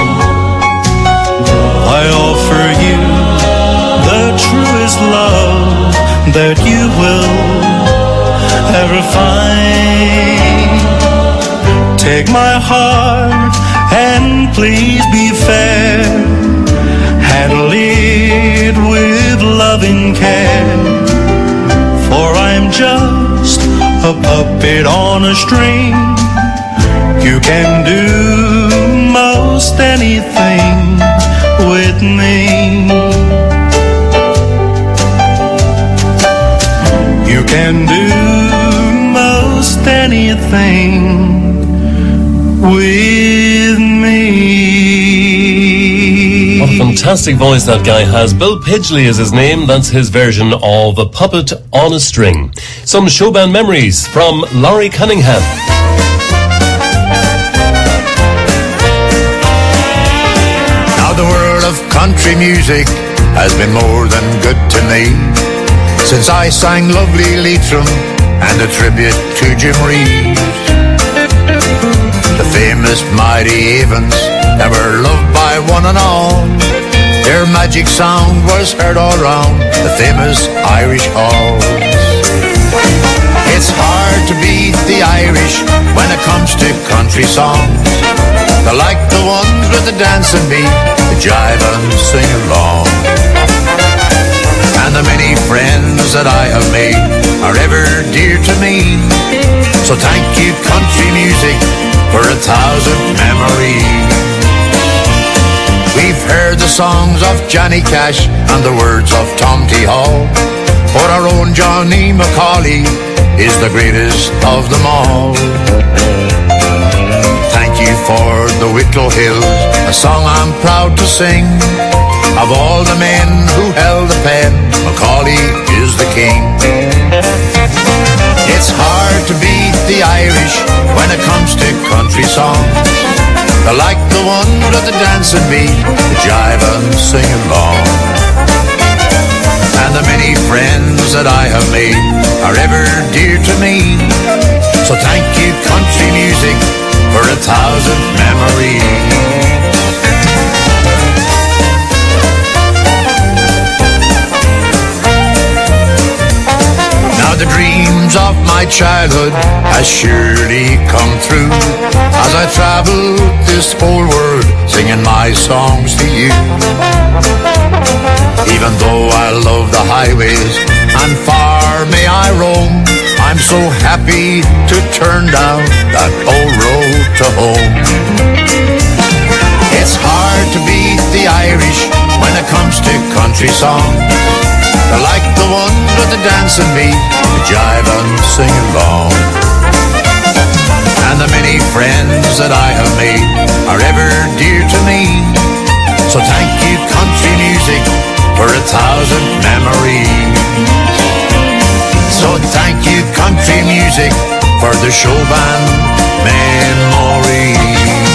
I offer you the truest love that you will ever find. Take my heart and please be fair. Handle it with loving care. For I'm just a puppet on a string. You can do most anything with me. You can do most anything with me. What a fantastic voice that guy has. Bill Pidgley is his name. That's his version of A Puppet on a String. Some showband memories from Laurie Cunningham. Now the world of country music has been more than good to me, since I sang Lovely Leitrim and a tribute to Jim Reeves. The famous Mighty Avens that were loved by one and all. Their magic sound was heard all round the famous Irish halls. It's hard to beat the Irish when it comes to country songs. They're like the ones with the dancing beat, the jive and sing along. And the many friends that I have made are ever dear to me. So thank you, country music, for 1,000 memories. We've heard the songs of Johnny Cash and the words of Tom T. Hall, but our own Johnny McCauley is the greatest of them all. Thank you, for the Wicklow Hills, a song I'm proud to sing. Of all the men who held the pen, Macaulay is the king. It's hard to beat the Irish when it comes to country songs. They're like the one with the dancing beat, the jive and sing along. And the many friends that I have made are ever dear to me. So thank you, country music, for 1,000 memories. Now the dreams of my childhood has surely come true as I travel this whole world singing my songs to you. Even though I love the highways and far may I roam, I'm so happy to turn down that old road to home. It's hard to beat the Irish when it comes to country songs. They're like the one with the dancing beat, the jive and sing along. And the many friends that I have made are ever dear to me. So thank you, country music, for 1,000 memories. So thank you, country music, for the show band memories.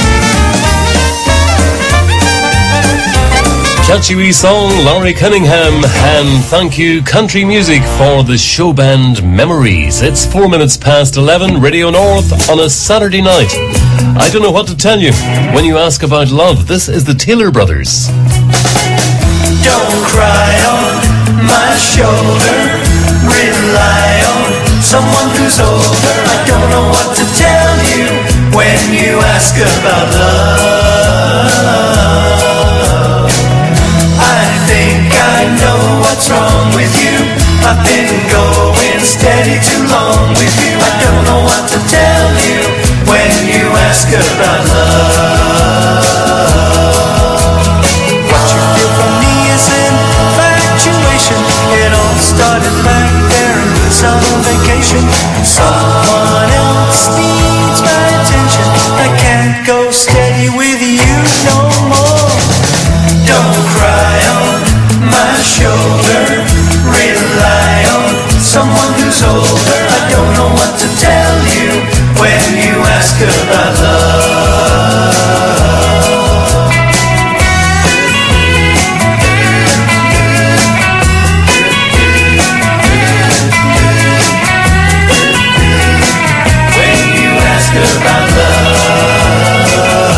Catchy wee song, Laurie Cunningham, and thank you, country music, for the show band memories. It's 4 minutes past 11, Radio North on a Saturday night. I don't know what to tell you when you ask about love. This is the Taylor Brothers. Don't cry on my shoulder, rely on someone who's older. I don't know what to tell you when you ask about love. I think I know what's wrong with you. I've been going steady too long with you. I don't know what to tell you when you ask about love. What you feel from me is infatuation. It all started back there in summer vacation. Someone else needs my attention. I can't go steady with you no more. Don't cry on my shoulder, rely on someone who's older. I don't know what to tell you when you ask about love. When you ask about love,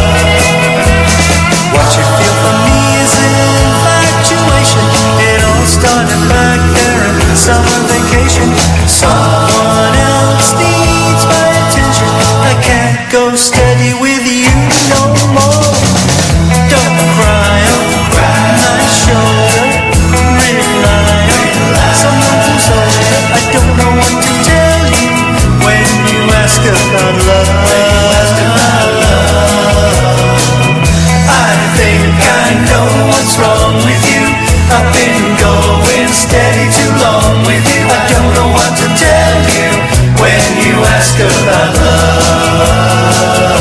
what you feel from me is infatuation. It all started back there in summer vacation. Someone else needs my attention. I can't go steady with you no more. Don't cry on my shoulder, rely on someone who's older. I don't know what to tell you when you ask about love. I think I know what's wrong with you. I've been going steady too long with you. I don't know what to tell you when you ask about love.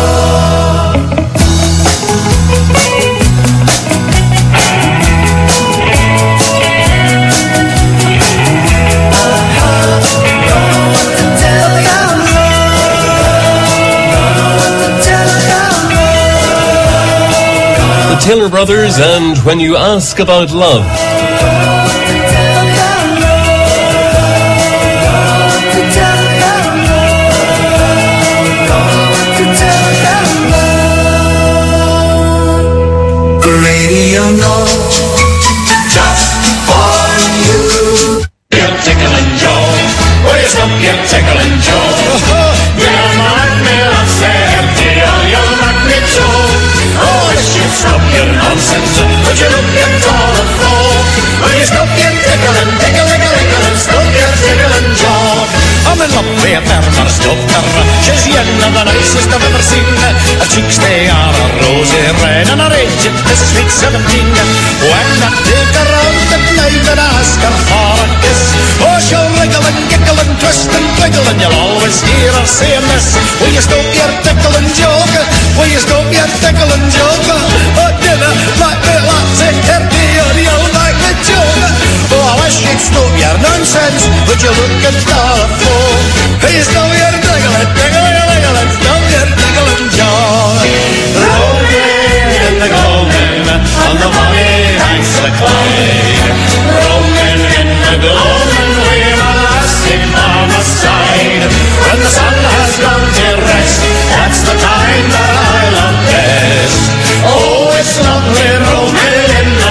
The Taylor Brothers and When You Ask About Love. Radio North, just for you. You're tickling Joe. Will you stop your tickling Joe? You'll knock me off, say empty, or you'll knock me Joe. Oh, I wish you'd stop your nonsense. Would you look your tall and full? Will you stop your tickling, tickling, stop your tickling Joe? I'm in love with a Bernard Stoker. She's young and the nicest I've ever seen. Her cheeks, they are a rosy red, and her age is sweet 17. When I take her out at night and ask her for a kiss, oh, she'll wriggle and giggle and twist and twiggle, and you'll always hear her saying this: will you stop your tickling joke? Will you stop your tickling joker? Oh, dinner, like the latte, you like the joker. Oh, I wish you'd stop your nonsense. Would you look at the phone? Will you stop your tickling, stop your tickling joker? Rolling in the gloaming on the bonny banks of Clyde. Rolling in the gloaming with my lassie by my side. When the sun has gone to rest, that's the time that I love best. Oh, it's lovely rolling in the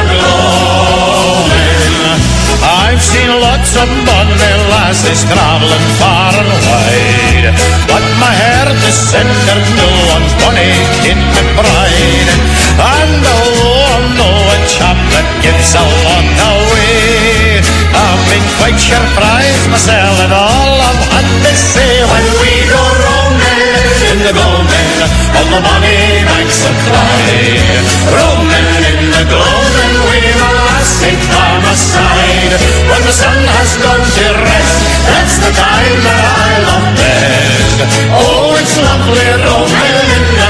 gloaming. I've seen lots of bonny lasses travelling far and wide, but my heart is centered no on bonny Kinty Bride. And although I'm no a chap that gives a lot away, I've been quite surprised myself at all I've had to say when we go roaming in the gloaming on the bonny banks of Clyde. Roaming in the gloaming with my lassie by my side. When the sun has gone to rest, that's the time that I love best. Oh, it's lovely roaming in the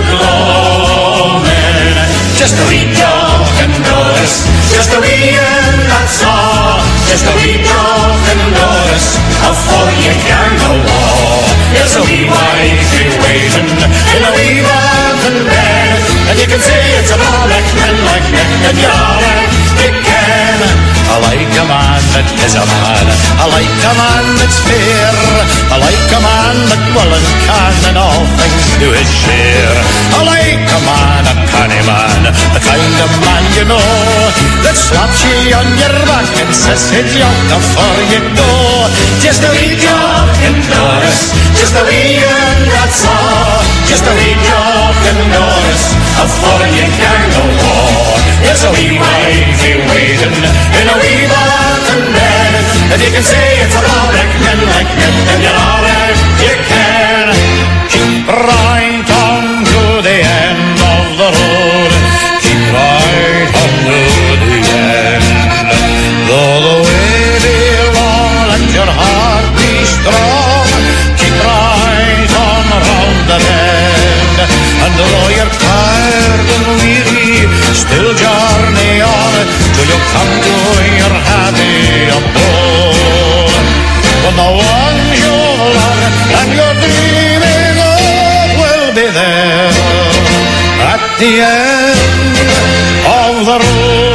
gloaming. Just a wee dog and Doris, just a wee and that's all. Just a wee dog and Doris, afore you can go war. There's a wee wifey waiting in a wee bath bed, and you can say it's a frolic men like me, and you're alright, you can. I like a man that is a man, I like a man that's fair, I like a man that will and can in all things do his share. I like a man, a canny man, the kind of man you know, that slaps you on your back and says it's your before you go. Just a wee job in Doris, just a wee and that's all. Just a wee job in Doris, afore you can go war. There's a wee wifey waiting in a wee bath and bed, and you can say it's a frolic men like men, and you're alright, you can. Keep right on to the end of the road, keep right on to the end. Though the way be long and your heart be strong, keep right on round the bend. And though you're tired and weary, still journey on till you come to your happy abode. When the ones you love and you're dreaming of will be there at the end of the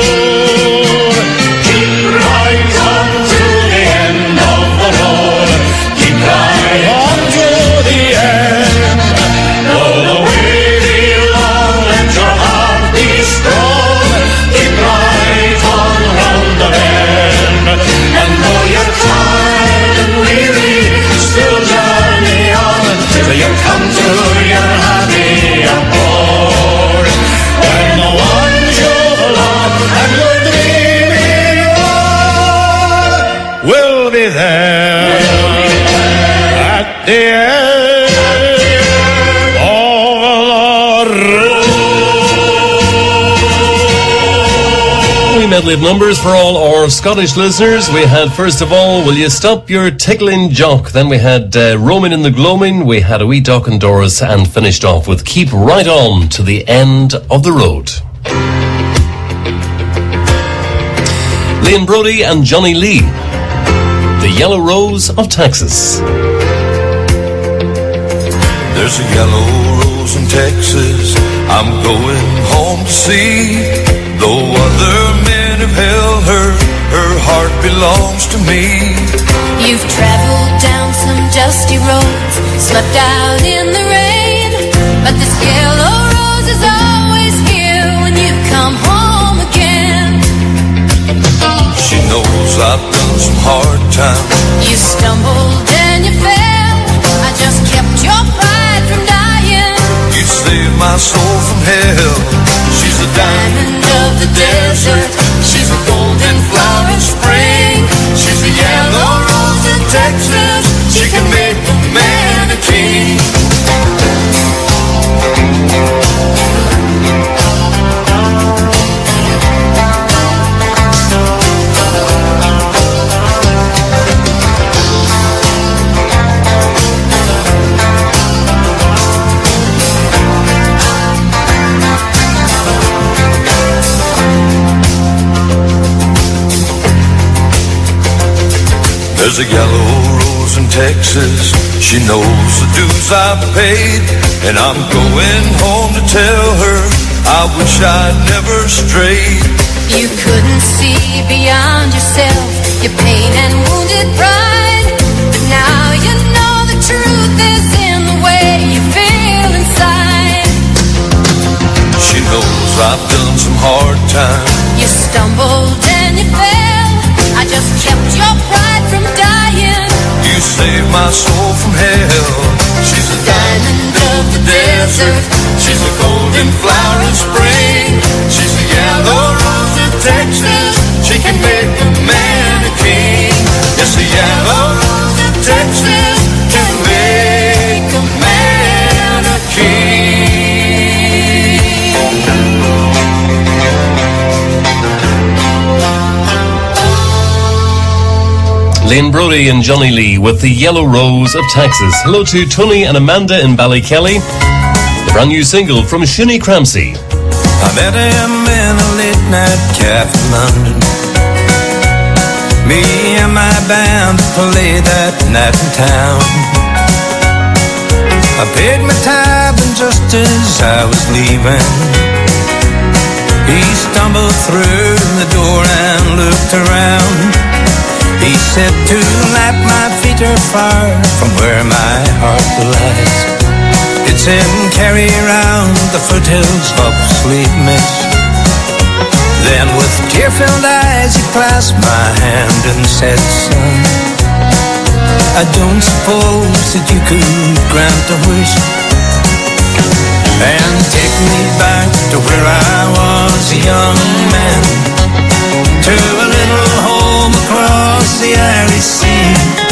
road. Keep right on to the end of the road. Keep right on to the end. Though the way be long and your heart be strong, keep right on round the bend. And though you're tired and weary, still journey on till you come to your happy abode. When the ones you love and you're dreaming of will be there at the end of the road. We medley of numbers for all our Scottish listeners. We had, first of all, Will You Stop Your Tickling Jock? Then we had Roaming in the Gloaming. We had A Wee Dock and Doris, and finished off with Keep Right On to the End of the Road. Liam Brody and Johnny Lee, The Yellow Rose of Texas. There's a yellow rose in Texas I'm going home to see. Though other men have held her, her heart belongs to me. You've traveled down some dusty roads, slept out in the rain, but this yellow rose is always here when you come home again. She knows I've done some hard times. You stumbled and you fell, I just kept your pride from dying. You saved my soul from hell. She's a diamond of the desert, she's a golden flower in spring. She's a yellow rose in Texas, she can make a man a king. There's a yellow rose in Texas. She knows the dues I've paid, and I'm going home to tell her I wish I'd never strayed. You couldn't see beyond yourself, your pain and wounded pride, but now you know the truth is in the way you feel inside. She knows I've done some hard times. You stumbled and you fell, I just kept your pride from dying. You saved my soul from hell. She's a diamond of the desert. She's a golden flower in spring. She's a yellow rose of Texas. She can make a man a king. Yes, a yellow rose of Texas can make a man a king. Lane Brody and Johnny Lee with the Yellow Rose of Texas. Hello to Tony and Amanda in Ballykelly. The brand new single from Shinny Cramsey. I met him in a late night cafe in London. Me and my band played that night in town. I paid my tab and just as I was leaving, he stumbled through the door and looked around. He said, "Tonight my feet are far from where my heart lies. It's in Kerry round the foothills of Sleep Mist." Then with tear-filled eyes he clasped my hand and said, "Son, I don't suppose that you could grant a wish and take me back to where I was a young man, to a little home across the Irish Sea,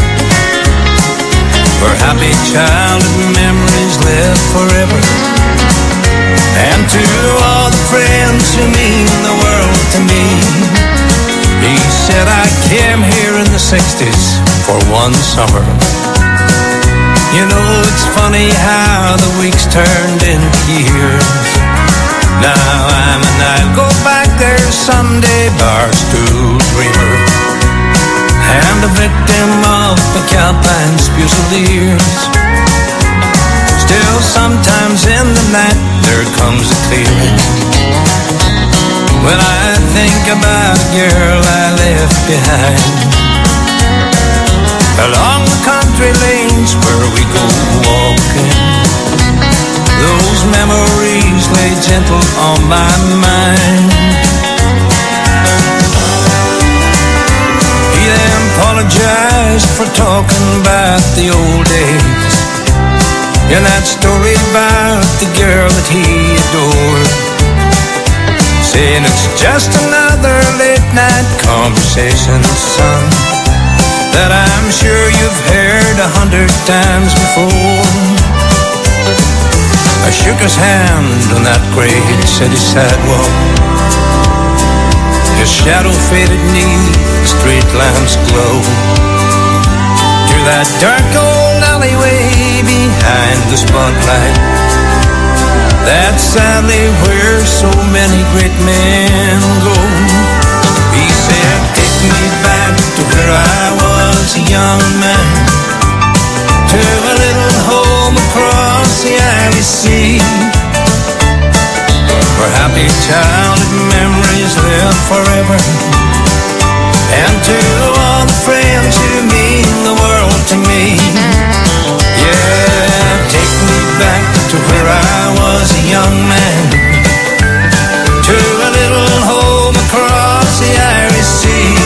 where happy childhood memories live forever, and to all the friends who mean the world to me." He said, "I came here in the 60s for one summer. You know, it's funny how the weeks turned into years. Now I'll go back there someday, barstool dreamer, and a victim of the Calpine's Fusiliers. Still sometimes in the night there comes a clearing when I think about a girl I left behind, along the country lanes where we go walking. Those memories lay gentle on my mind." He then apologized for talking about the old days, and that story about the girl that he adored, saying it's just another late night conversation, son, that I'm sure you've heard 100 times before. I shook his hand on that great city sidewalk. His shadow faded neath the street lamp's glow, to that dark old alleyway behind the spotlight. That's sadly where so many great men go. He said, "Take me back to where I was a young man, to a little home across the Irish Sea, where happy childhood memories live forever, and to all the friends who mean the world to me. Yeah, take me back to where I was a young man, to a little home across the Irish Sea,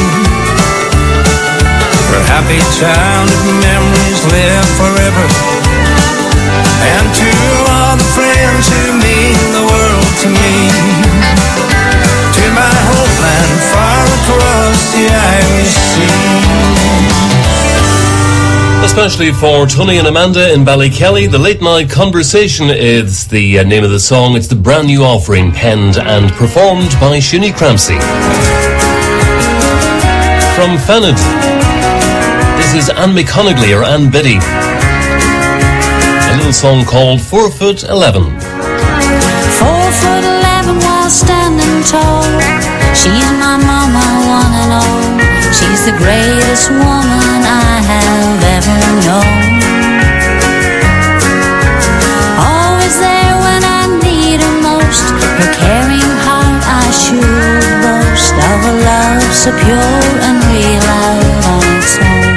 where happy childhood memories live forever, and to all the friends who mean the world to me, to my homeland far across the Irish Sea." Especially for Tony and Amanda in Ballykelly, The Late Night Conversation is the name of the song. It's the brand new offering, penned and performed by Shinny Cramsey. From Fenid, this is Anne McConaughey, or Anne Biddy. A little song called 4'11". 4'11" while standing tall. She's my mama, one and all. She's the greatest woman I so pure and real out on its own.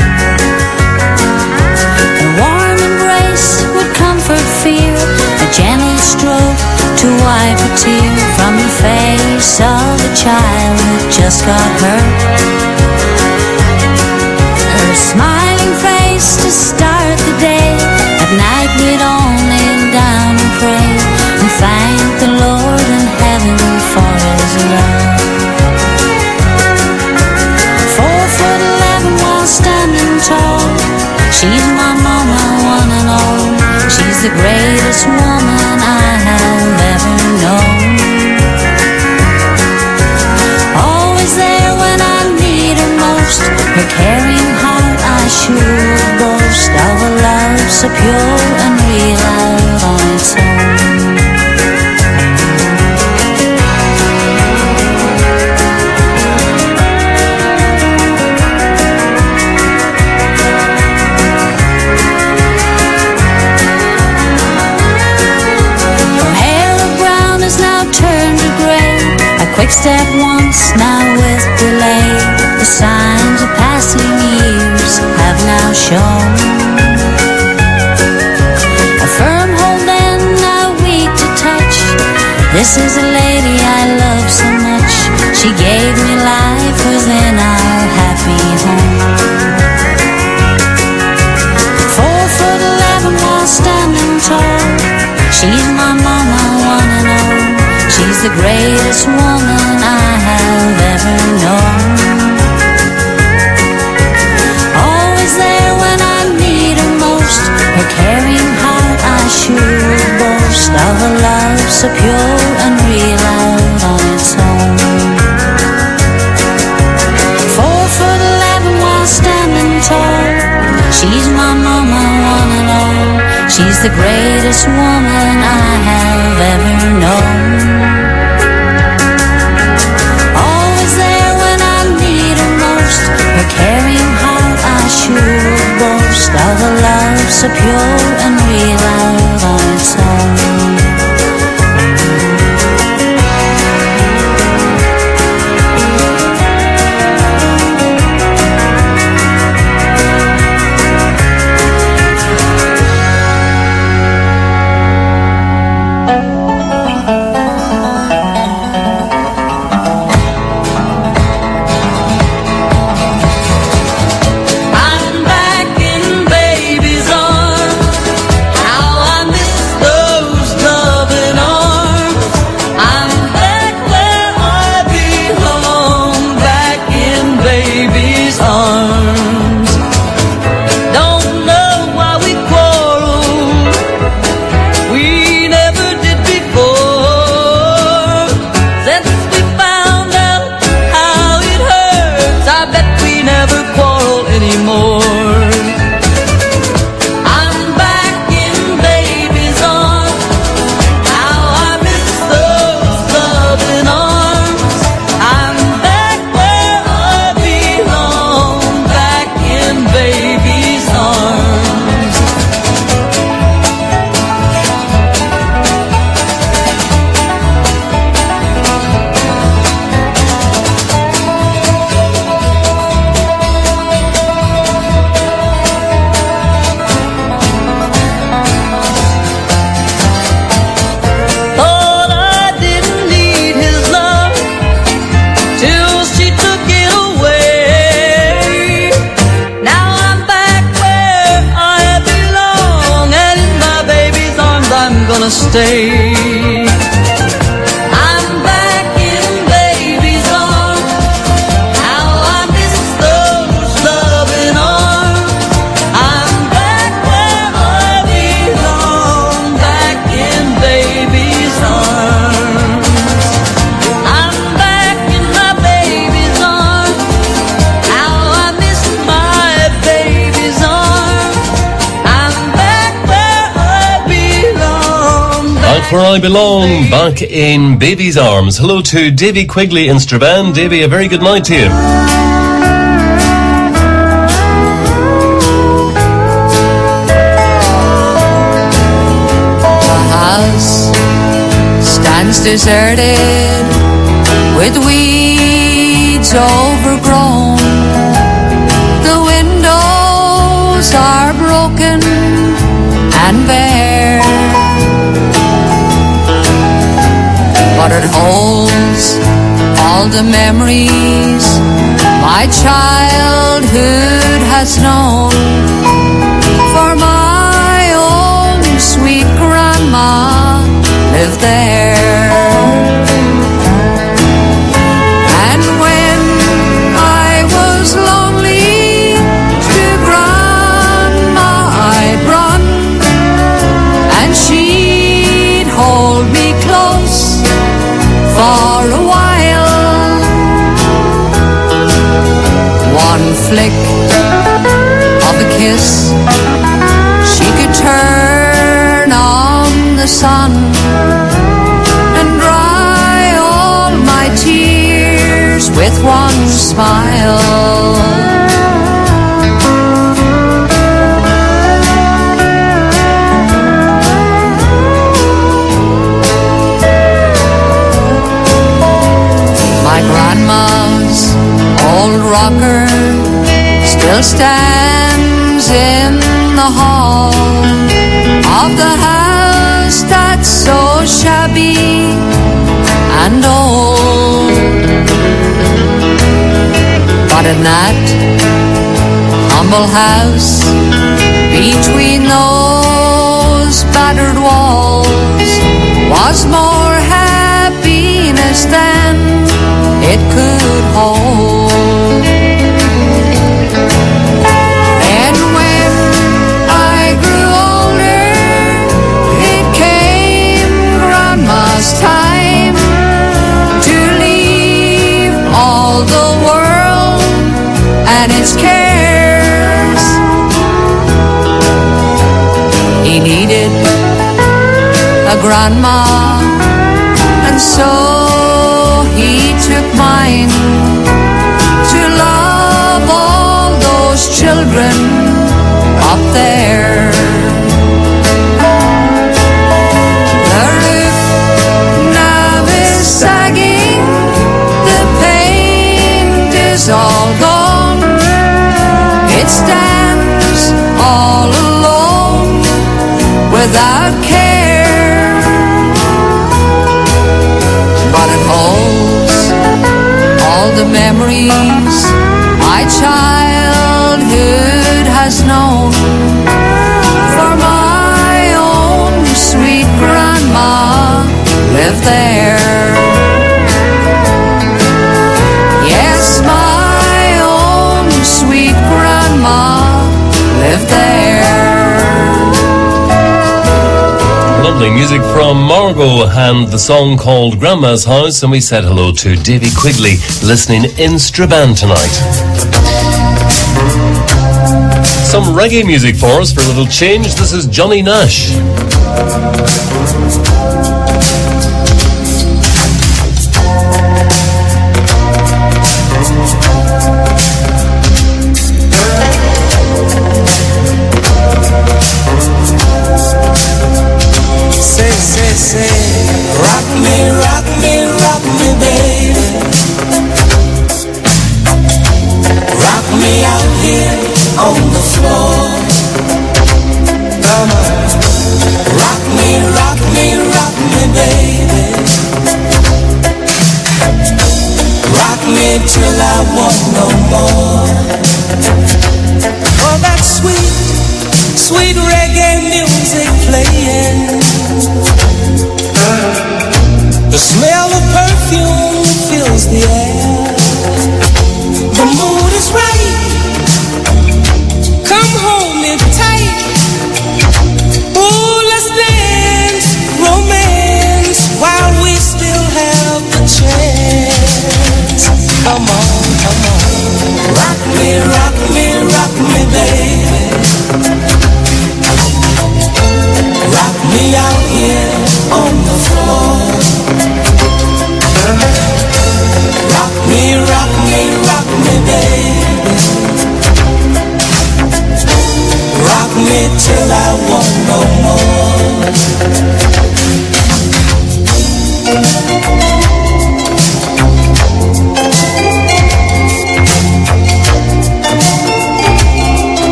A warm embrace would comfort fear, a gentle stroke to wipe a tear from the face of a child who just got hurt. Her smiling face to start the day. At night we'd all kneel down and pray and thank the Lord in heaven for his love. 4'11" while standing tall, she's my mama, one and all. She's the greatest woman I have ever known. Always there when I need her most, her caring heart I sure boast of a love so pure and real out on its own. Quick step once, now with delay. The signs of passing years have now shown. A firm hold then, now weak to touch. This is a lady I love so much. She gave me life within our happy home. 4'11" while standing tall, she's my mama, one and all. She's the greatest woman I have ever known. Always there when I need her most, her caring heart I sure boast of a love so pure and real out on its own. 4'11" while standing tall, she's my mama, one and all. She's the greatest woman I have ever known. Caring heart I sure boast of a love so pure and real out on its own. Stay. I'm back in baby's arms. How I miss those loving arms. I'm back where I belong, back in baby's arms. I'm back in my baby's arms. How I miss my baby's arms. I'm back where I belong. Back where I belong, back in baby's arms. Hello to Davy Quigley in Strabane. Davy, a very good night to you. The house stands deserted with weeds overgrown. The windows are broken and bare, but it holds all the memories my childhood has known. For my own sweet grandma lived there. And when I was lonely, to grandma I'd run, and she'd hold me close for a while. One flick of a kiss, she could turn on the sun and dry all my tears with one smile. My grandma's old rocker still stands in the hall of the house that's so shabby and old. But in that humble house, between those battered walls, was more happiness than it could hold. And when I grew older, it came grandma's time to leave all the world and its cares. He needed a grandma, and so he took mine to love all those children up there. The roof now is sagging, the paint is all gone, it stands all alone without care, but it holds all the memories my childhood has known. For my own sweet grandma lived there. Yes, my own sweet grandma lived there. Lovely music from Margot and the song called Grandma's House, and we said hello to Davy Quigley listening in Strabane tonight. Some reggae music for us for a little change. This is Johnny Nash. Say, rock me, rock me, rock me, baby. Rock me out here on the floor. Come on. Rock me, rock me, rock me, baby. Rock me till I want no more. Oh, that sweet, sweet reggae music playing. The smell of perfume fills the air. The mood is right. Come hold me tight. Ooh, let's dance, romance, while we still have the chance. Come on, come on. Rock me, rock me, rock me, baby. Rock me out here on the floor. Rock me, rock me, rock me, baby. Rock me till I want no more.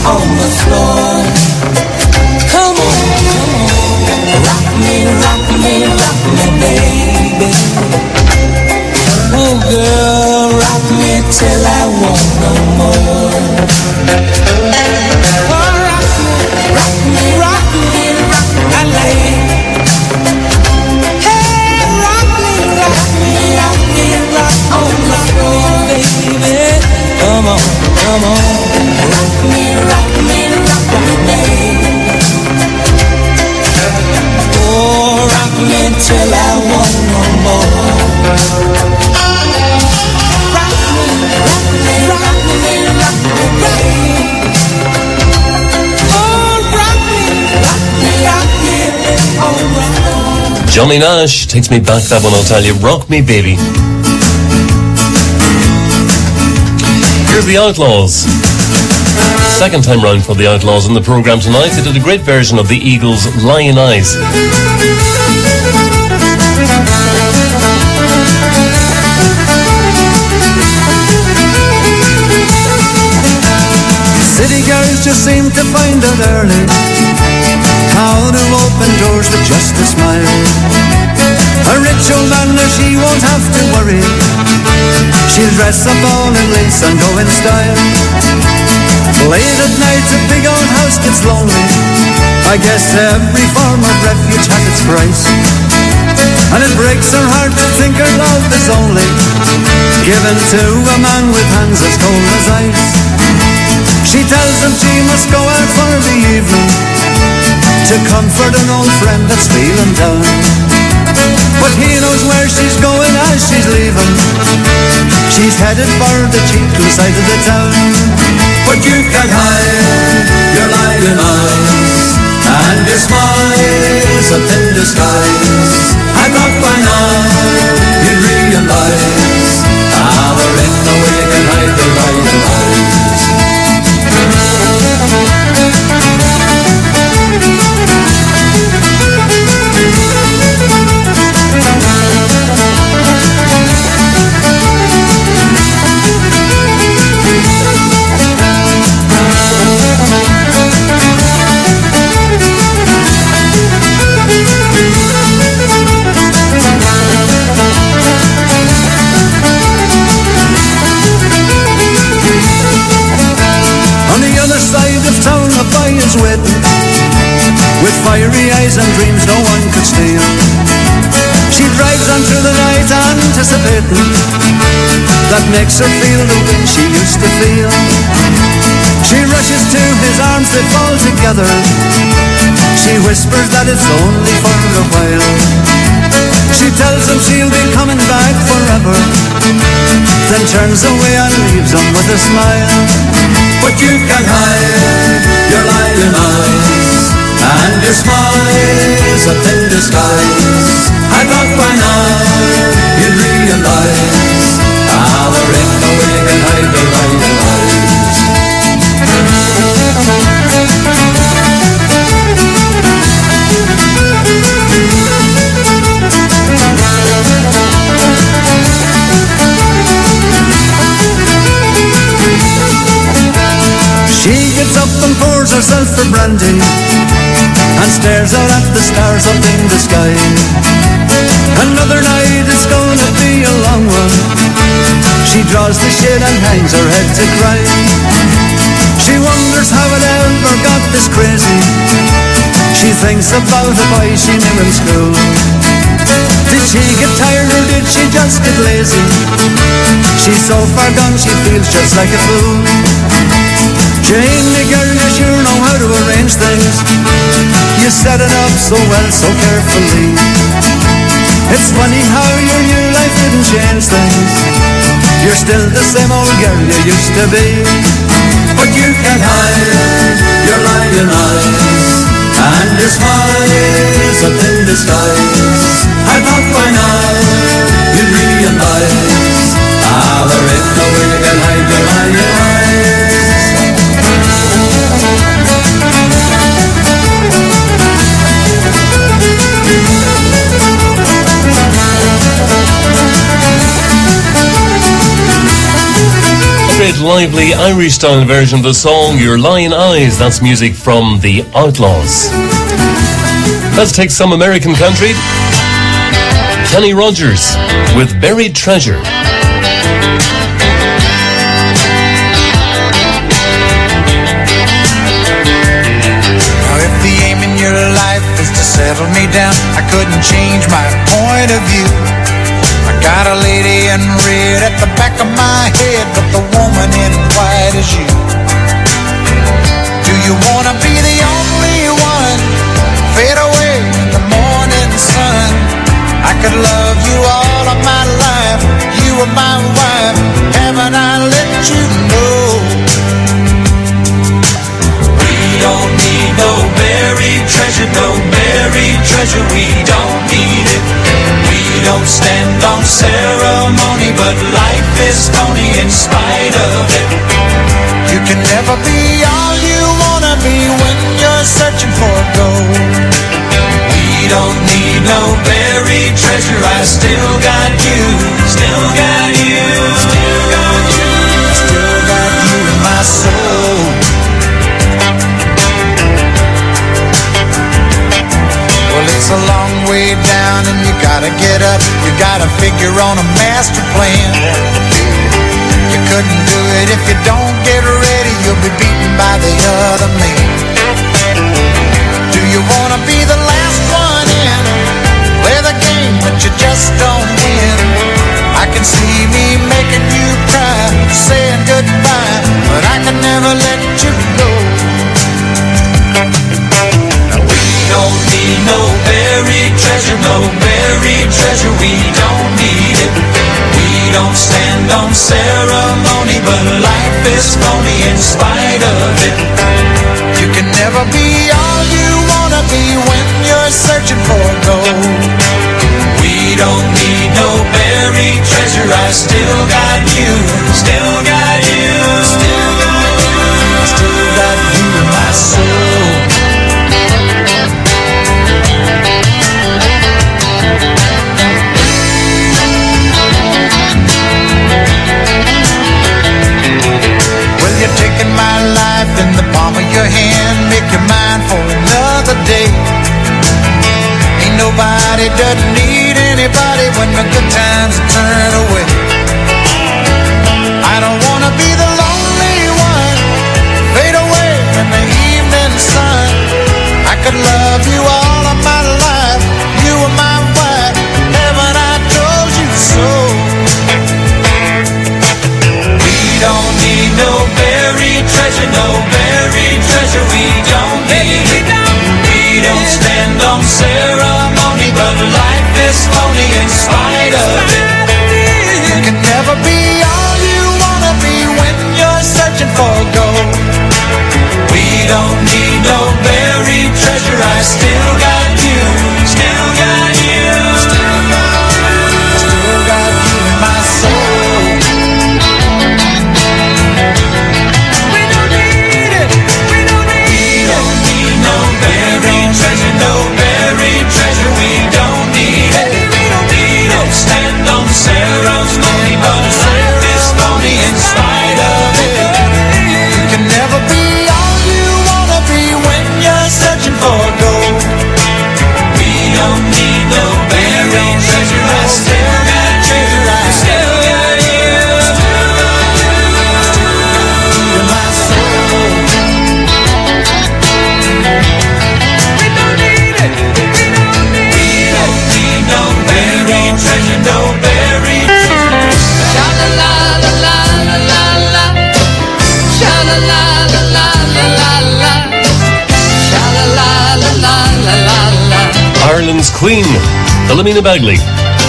on the floor. Come on, come on, rock me, rock me, rock me, baby. Oh girl, rock me till I want no more. Oh, rock me, rock me, rock me, rock me, lady. Hey, rock me, rock me, rock me, rock on the floor, baby. Come on, come on, rock me, rock me, rock me, baby. Oh, rock me till I want no more. Johnny Nash takes me back, that one I'll tell you. Rock me, baby. Here's the Outlaws. Second time round for the Outlaws in the programme tonight. They did a great version of the Eagles' Lion Eyes. City girls just seem to find out early how to open doors with just a smile. A rich old man, now she won't have to worry. She'll dress up all in lace and go in style. Late at night a big old house gets lonely. I guess every form of refuge has its price. And it breaks her heart to think her love is only given to a man with hands as cold as ice. She tells him she must go out for the evening to comfort an old friend that's feeling down. But he knows where she's going as she's leaving. She's headed for the cheapest side of the town. But you can't hide your lion eyes, and your smile's a thin disguise. I thought by now you'd realize there ain't no way you can hide the lion eyes. Waiting, with fiery eyes and dreams no one could steal. She drives on through the night anticipating that makes her feel the way she used to feel. She rushes to his arms, they fall together. She whispers that it's only for a while. She tells him she'll be coming back forever, then turns away and leaves him with a smile. But you can't hide your lion eyes, and your smile's a thin disguise. I thought by now you'd realize there ain't no way you can hide the lion eyes. She gets up and pours herself a brandy and stares out at the stars up in the sky. Another night is gonna be a long one. She draws the shade and hangs her head to cry. She wonders how it ever got this crazy. She thinks about a boy she knew in school. Did she get tired or did she just get lazy? She's so far gone she feels just like a fool. Janie, girl, you sure know how to arrange things. You set it up so well, so carefully. It's funny how your new life didn't change things. You're still the same old girl you used to be. But you can't hide your lion eyes, and your smile's a thin disguise. I thought by now you'd realize there ain't no way you can hide your lion eyes. lively Irish-style version of the song Your Lying Eyes. That's music from The Outlaws. Let's take some American country. Kenny Rogers with Buried Treasure. Now if the aim in your life is to settle me down, I couldn't change my point of view. I got a lady in red at the back of my head, but the woman in white is you. Do you wanna be the only one? Fade away in the morning sun. I could love you all of my life. You were my wife. Haven't I let you know? We don't need no buried treasure, no buried treasure. We don't need it. We don't stand on ceremony, but life is phony in spite of it. You can never be all you wanna be when you're searching for gold. We don't need no buried treasure. I still got you, still got you, still got you, still got you in my soul. Well, it's a long way down and you gotta get up. You gotta figure on a master plan. You couldn't do it if you don't get ready. You'll be beaten by the other man. Do you wanna be the last one in? Play the game but you just don't win. I can see me making you cry, saying goodbye, but I can never let you go. We don't need no buried treasure, no buried treasure. We don't need it. We don't stand on ceremony, but life is phony in spite of it. You can never be all you wanna be when you're searching for gold. We don't need no buried treasure. I still got you, still got you, still got you, still got you in my soul. Well, you're taking my life in the palm of your hand. Make your mind for another day. Ain't nobody doesn't need anybody when the good times turn away. I don't wanna be the lonely one, fade away in the evening sun. I could love you all of my life. You were my wife. Haven't I told you so? We don't need no buried treasure, no buried treasure. We don't need it. We don't stand on ceremony, but life is phony in spite of it. You can never be all you wanna be when you're searching for gold. We don't need no buried treasure. I still got you, still got you, still got you, still got you in my soul. We don't need it. We don't need no buried treasure, no buried treasure. We don't need it. We don't stand on ceremony, but life is phony in spite of it. You can never be all you wanna be when you're searching for gold. We don't need no buried treasure. I still got you, still got you, still got you in my soul. We don't need it. We don't need no buried treasure, no buried treasure. Sha la la la la la la, sha la la la la la la, sha la la la la la la. Ireland's Queen, Philomena Bagley.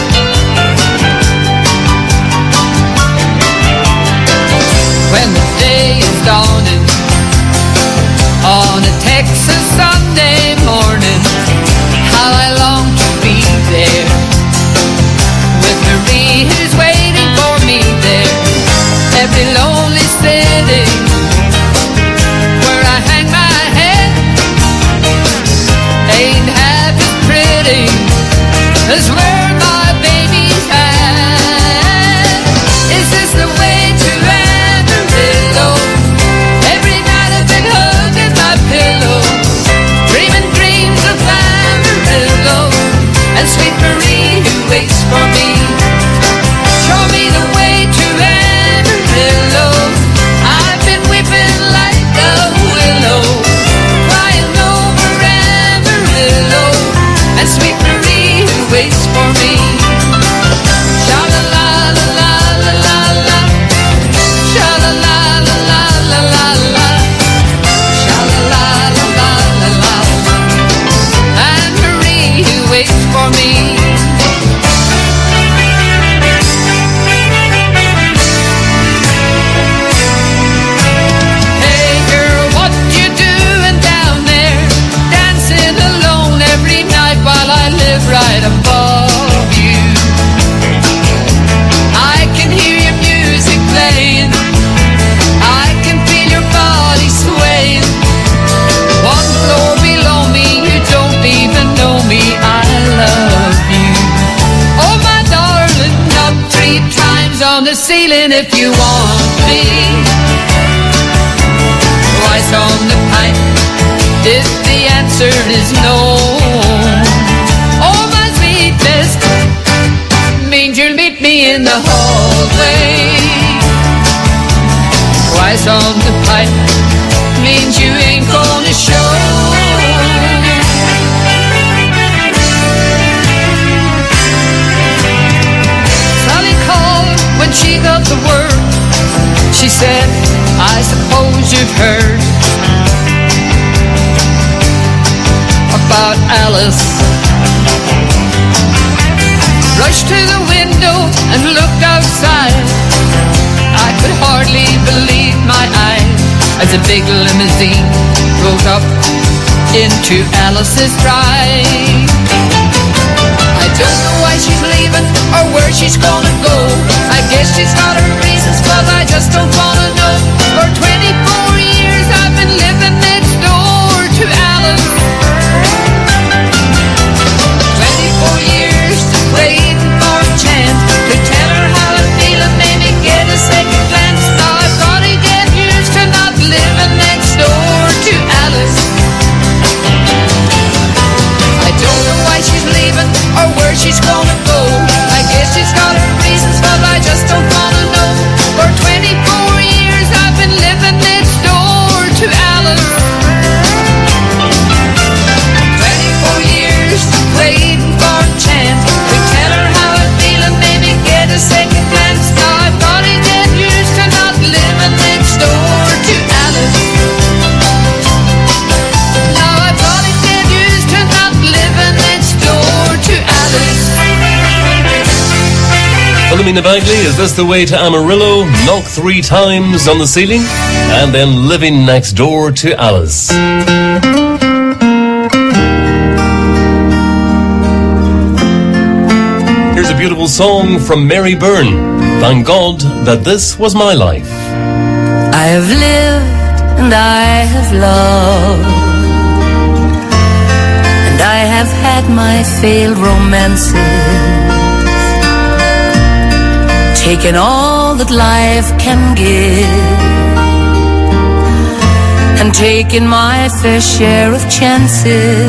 When the day is dawning on a Texas Sunday morning, how I long to be there with Marie who's waiting for me there. Every lonely city where I hang my head ain't half as pretty as where my baby ceiling if you want me. Twice on the pipe if the answer is no. Oh, my sweetness means you'll meet me in the hallway. Twice on the pipe means you ain't gonna show. Sally called when she got the word. She said, I suppose you've heard about Alice. Rushed to the window and looked outside. I could hardly believe my eyes as a big limousine rolled up into Alice's drive. I don't know why she's leaving or where she's gonna go. I guess she's got her reasons, but I just don't wanna know. For 24 years I've been living next door to Alice. 24 years waiting for a chance to tell her how I feel and maybe get a second glance. Now I've gotta get used to not living next door to Alice. I don't know why she's leaving or where she's gonna go. I guess she's got her reasons, but I just don't wanna know. For 24 years I've been living next door to Alice. 24 years waiting for a chance to tell her how I feel and maybe get a second glance. Now I've gotta get used to not living next door to Alice. Now I've gotta get used to not living next door to Alice. Philomena Bagley, Is This the Way to Amarillo? Knock 3 times on the ceiling, and then Living Next Door to Alice. Here's a beautiful song from Mary Byrne. Thank God that this was my life. I have lived and I have loved, and I have had my failed romances, taken all that life can give, and taken my fair share of chances.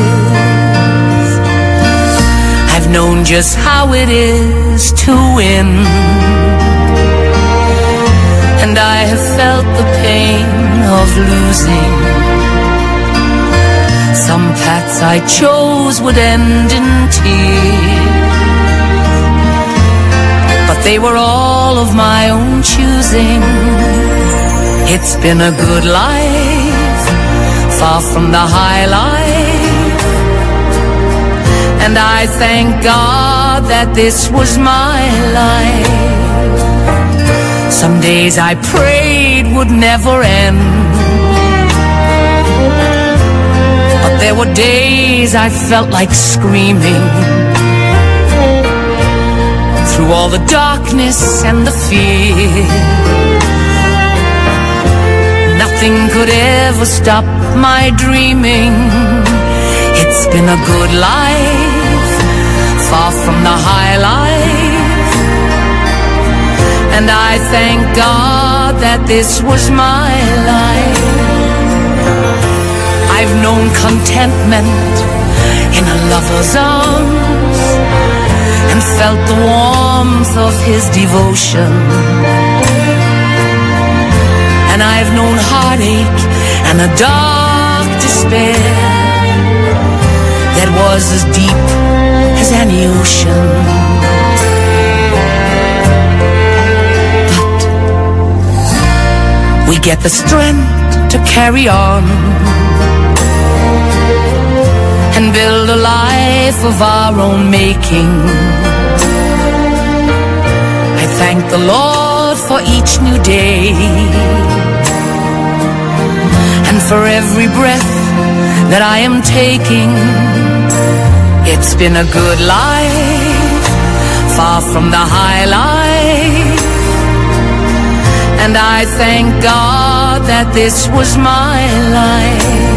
I've known just how it is to win, and I have felt the pain of losing. Some paths I chose would end in tears, but they were all of my own choosing. It's been a good life, far from the high life, and I thank God that this was my life. Some days I prayed would never end, but there were days I felt like screaming. Through all the darkness and the fear, nothing could ever stop my dreaming. It's been a good life, far from the high life, and I thank God that this was my life. I've known contentment in a lover's arms, and felt the warmth of his devotion. And I've known heartache and a dark despair that was as deep as any ocean. But we get the strength to carry on and build a life of our own making. I thank the Lord for each new day, and for every breath that I am taking. It's been a good life, far from the high life, and I thank God that this was my life.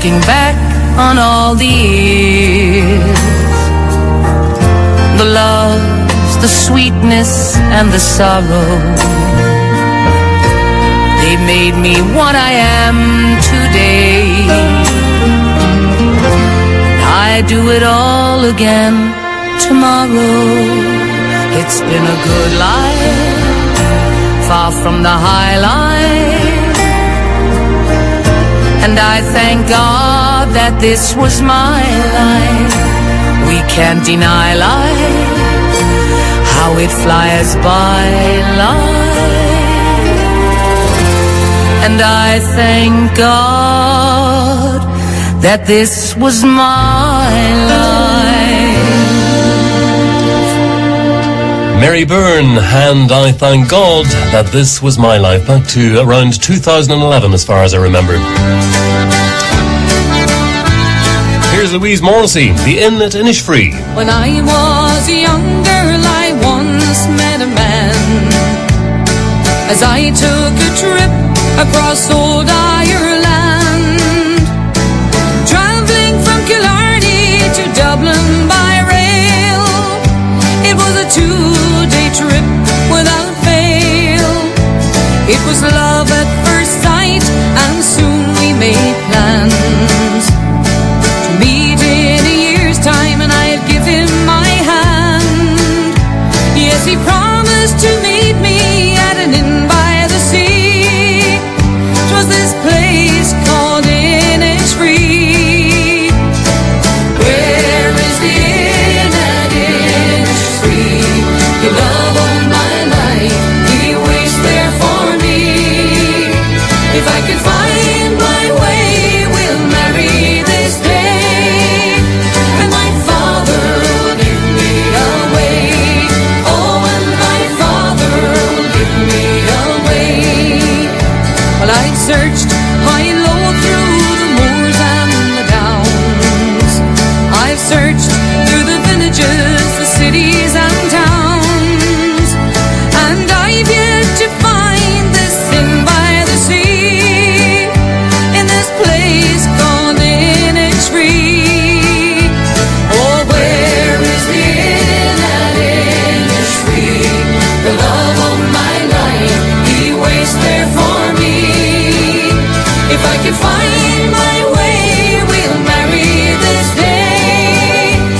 looking back on all the years, the loves, the sweetness, and the sorrow. They made me what I am today. I do it all again tomorrow. It's been a good life, far from the high life, and I thank God that this was my life. We can't deny life, how it flies by life. And I thank God that this was my life. Mary Byrne, and I thank God that this was my life. Back to around 2011 as far as I remember. Here's Louise Morrissey, The Inn at Innisfree. When I was a young girl, I once met a man. As I took a trip across old Ireland, travelling from Killarney to Dublin by rail. It was a 2-day trip without fail. It was love at first sight, and soon we made plans to meet in a year's time, and I'd give him my hand. Yes, he promised to meet me at an inn by the sea. 'Twas this place called Innisfree. Where is the inn at Innisfree? The love of my life, he waits there for me. If I could find my way, we'll marry this day, and my father will give me away. Oh, and my father will give me away. Well, I've searched high and low through the moors and the downs. I've searched through the villages, the cities and towns, and I've yet to find this inn by the sea, in this place called Innisfree. Oh, where is the inn at Innisfree? The love of my life, he waits there for me. If I can find my way, we'll marry this day,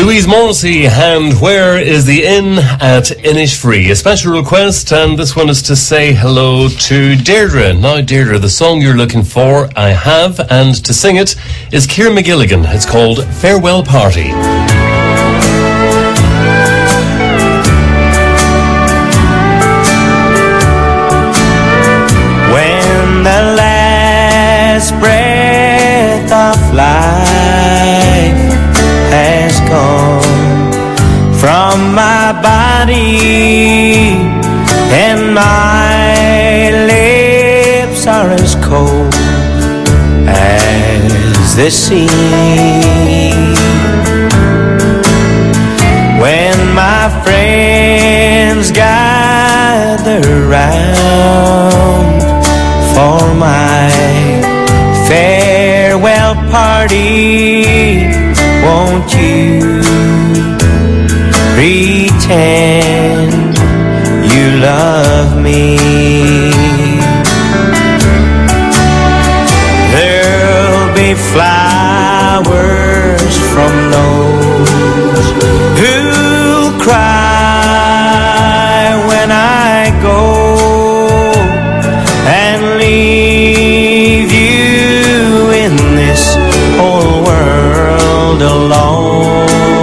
Louise Morrissey and Where is the Inn at Innisfree? A special request, and this one is to say hello to Deirdre. Now, Deirdre, the song you're looking for, I have, and to sing it is Ciarán McGilligan. It's called Farewell Party. When the last breath of life has gone from my body and my lips are as cold as the sea, when my friends gather round for my farewell party, won't you pretend you love me? There'll be flowers from those who'll cry when I go and leave you in this whole world alone.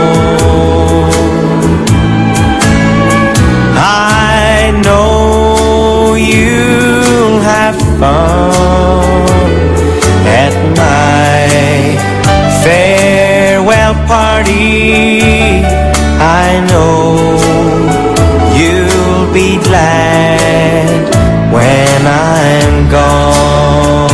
I know you'll have fun at my farewell party. I know you'll be glad when I'm gone.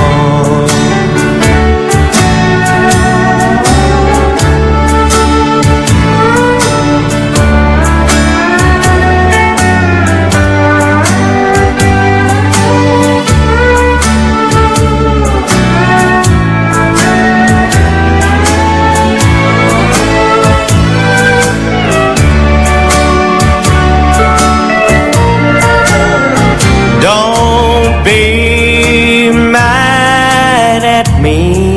Don't be mad at me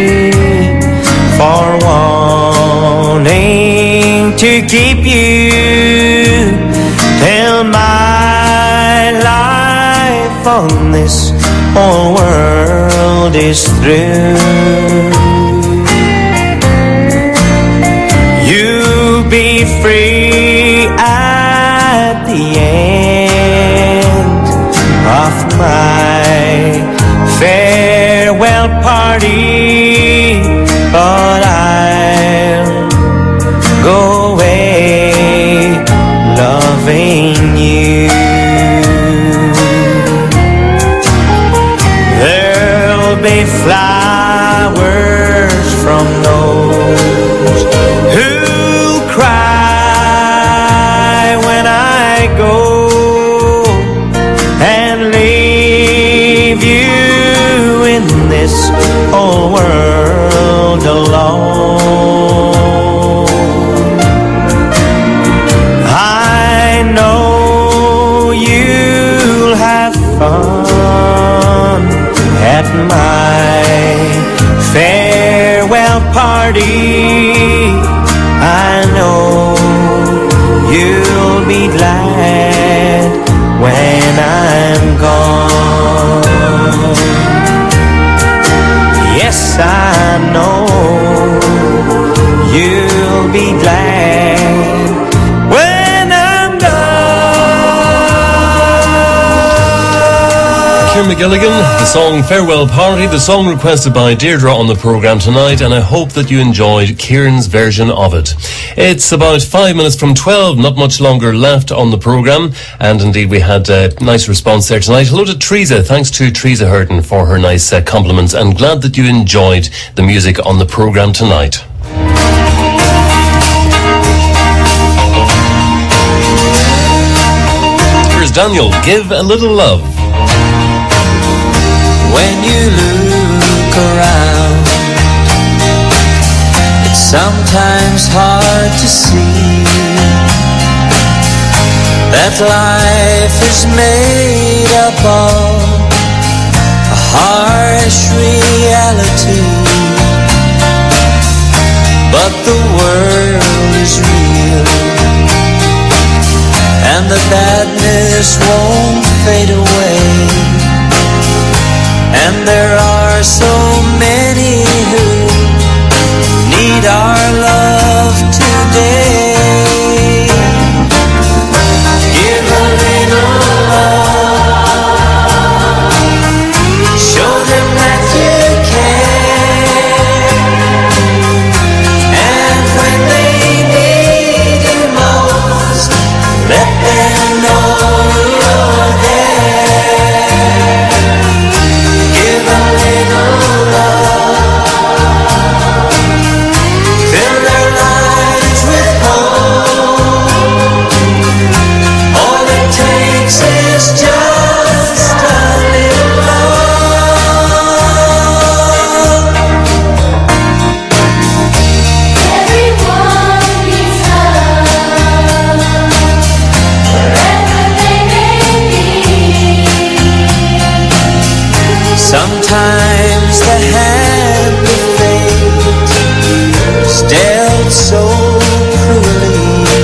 for wanting to keep you till my life on this whole world is through. You'll be free at the end of my farewell party, but I'll go away loving you. There'll be flowers from those who'll cry when I go and leave you in this whole world alone. I know you'll have fun at my farewell party. I know you'll be glad when I'm gone. Yes, I know you'll be glad when I'm gone. Ciarán McGilligan, the song Farewell Party, the song requested by Deirdre on the programme tonight, and I hope that you enjoyed Ciarán's version of it. It's about 5 minutes from 12, not much longer left on the programme, and indeed we had a nice response there tonight. Hello to Teresa. Thanks to Teresa Hurton for her nice compliments, and glad that you enjoyed the music on the programme tonight. Here's Daniel, Give a Little Love. When you look around, it's sometimes hard to see that life is made up of a harsh reality. But the world is real, and the badness won't fade away. And there are so many who need our love today. Give a little love, show them that you care, and when they need you most, let them know you're there. Give a little love, fill their lives with hope. All it takes is just a little love. Everyone needs love, wherever they may be. Sometimes the hand of fate is dealt so cruelly.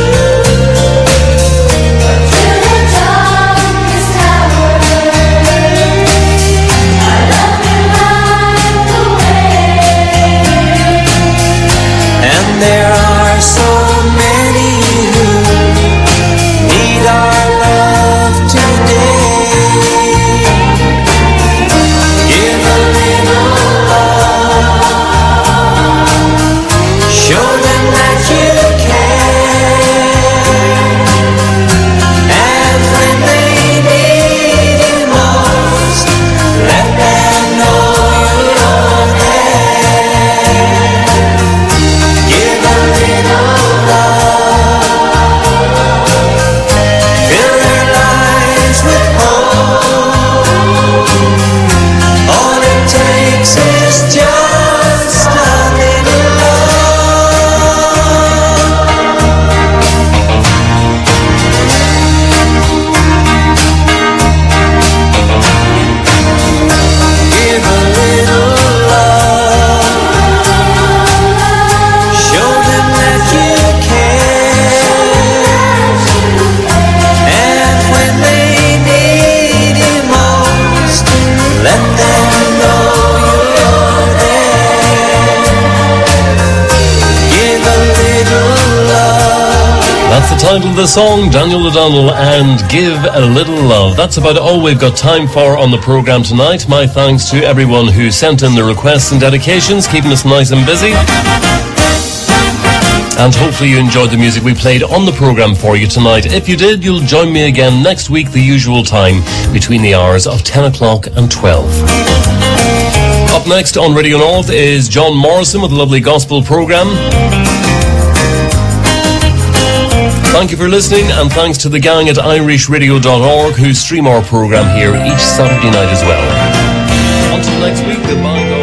Till the darkest hour, our love will light the way. And there are so many who need our love today. Give a little love, show them that you care, and when they need you most, let them know you're there. Give a little love, fill their lives with hope. All it takes is just a little love. Give a little love, show them that you care, and when they need you most, let them know you're there. Give a little love. That's the title of the song, Daniel O'Donnell and Give a Little Love. That's about all we've got time for on the programme tonight. My thanks to everyone who sent in the requests and dedications, keeping us nice and busy. And hopefully you enjoyed the music we played on the programme for you tonight. If you did, you'll join me again next week, the usual time, between the hours of 10 o'clock and 12. Up next on Radio North is John Morrison with a lovely gospel programme. Thank you for listening, and thanks to the gang at irishradio.org who stream our programme here each Saturday night as well. Until next week, goodbye.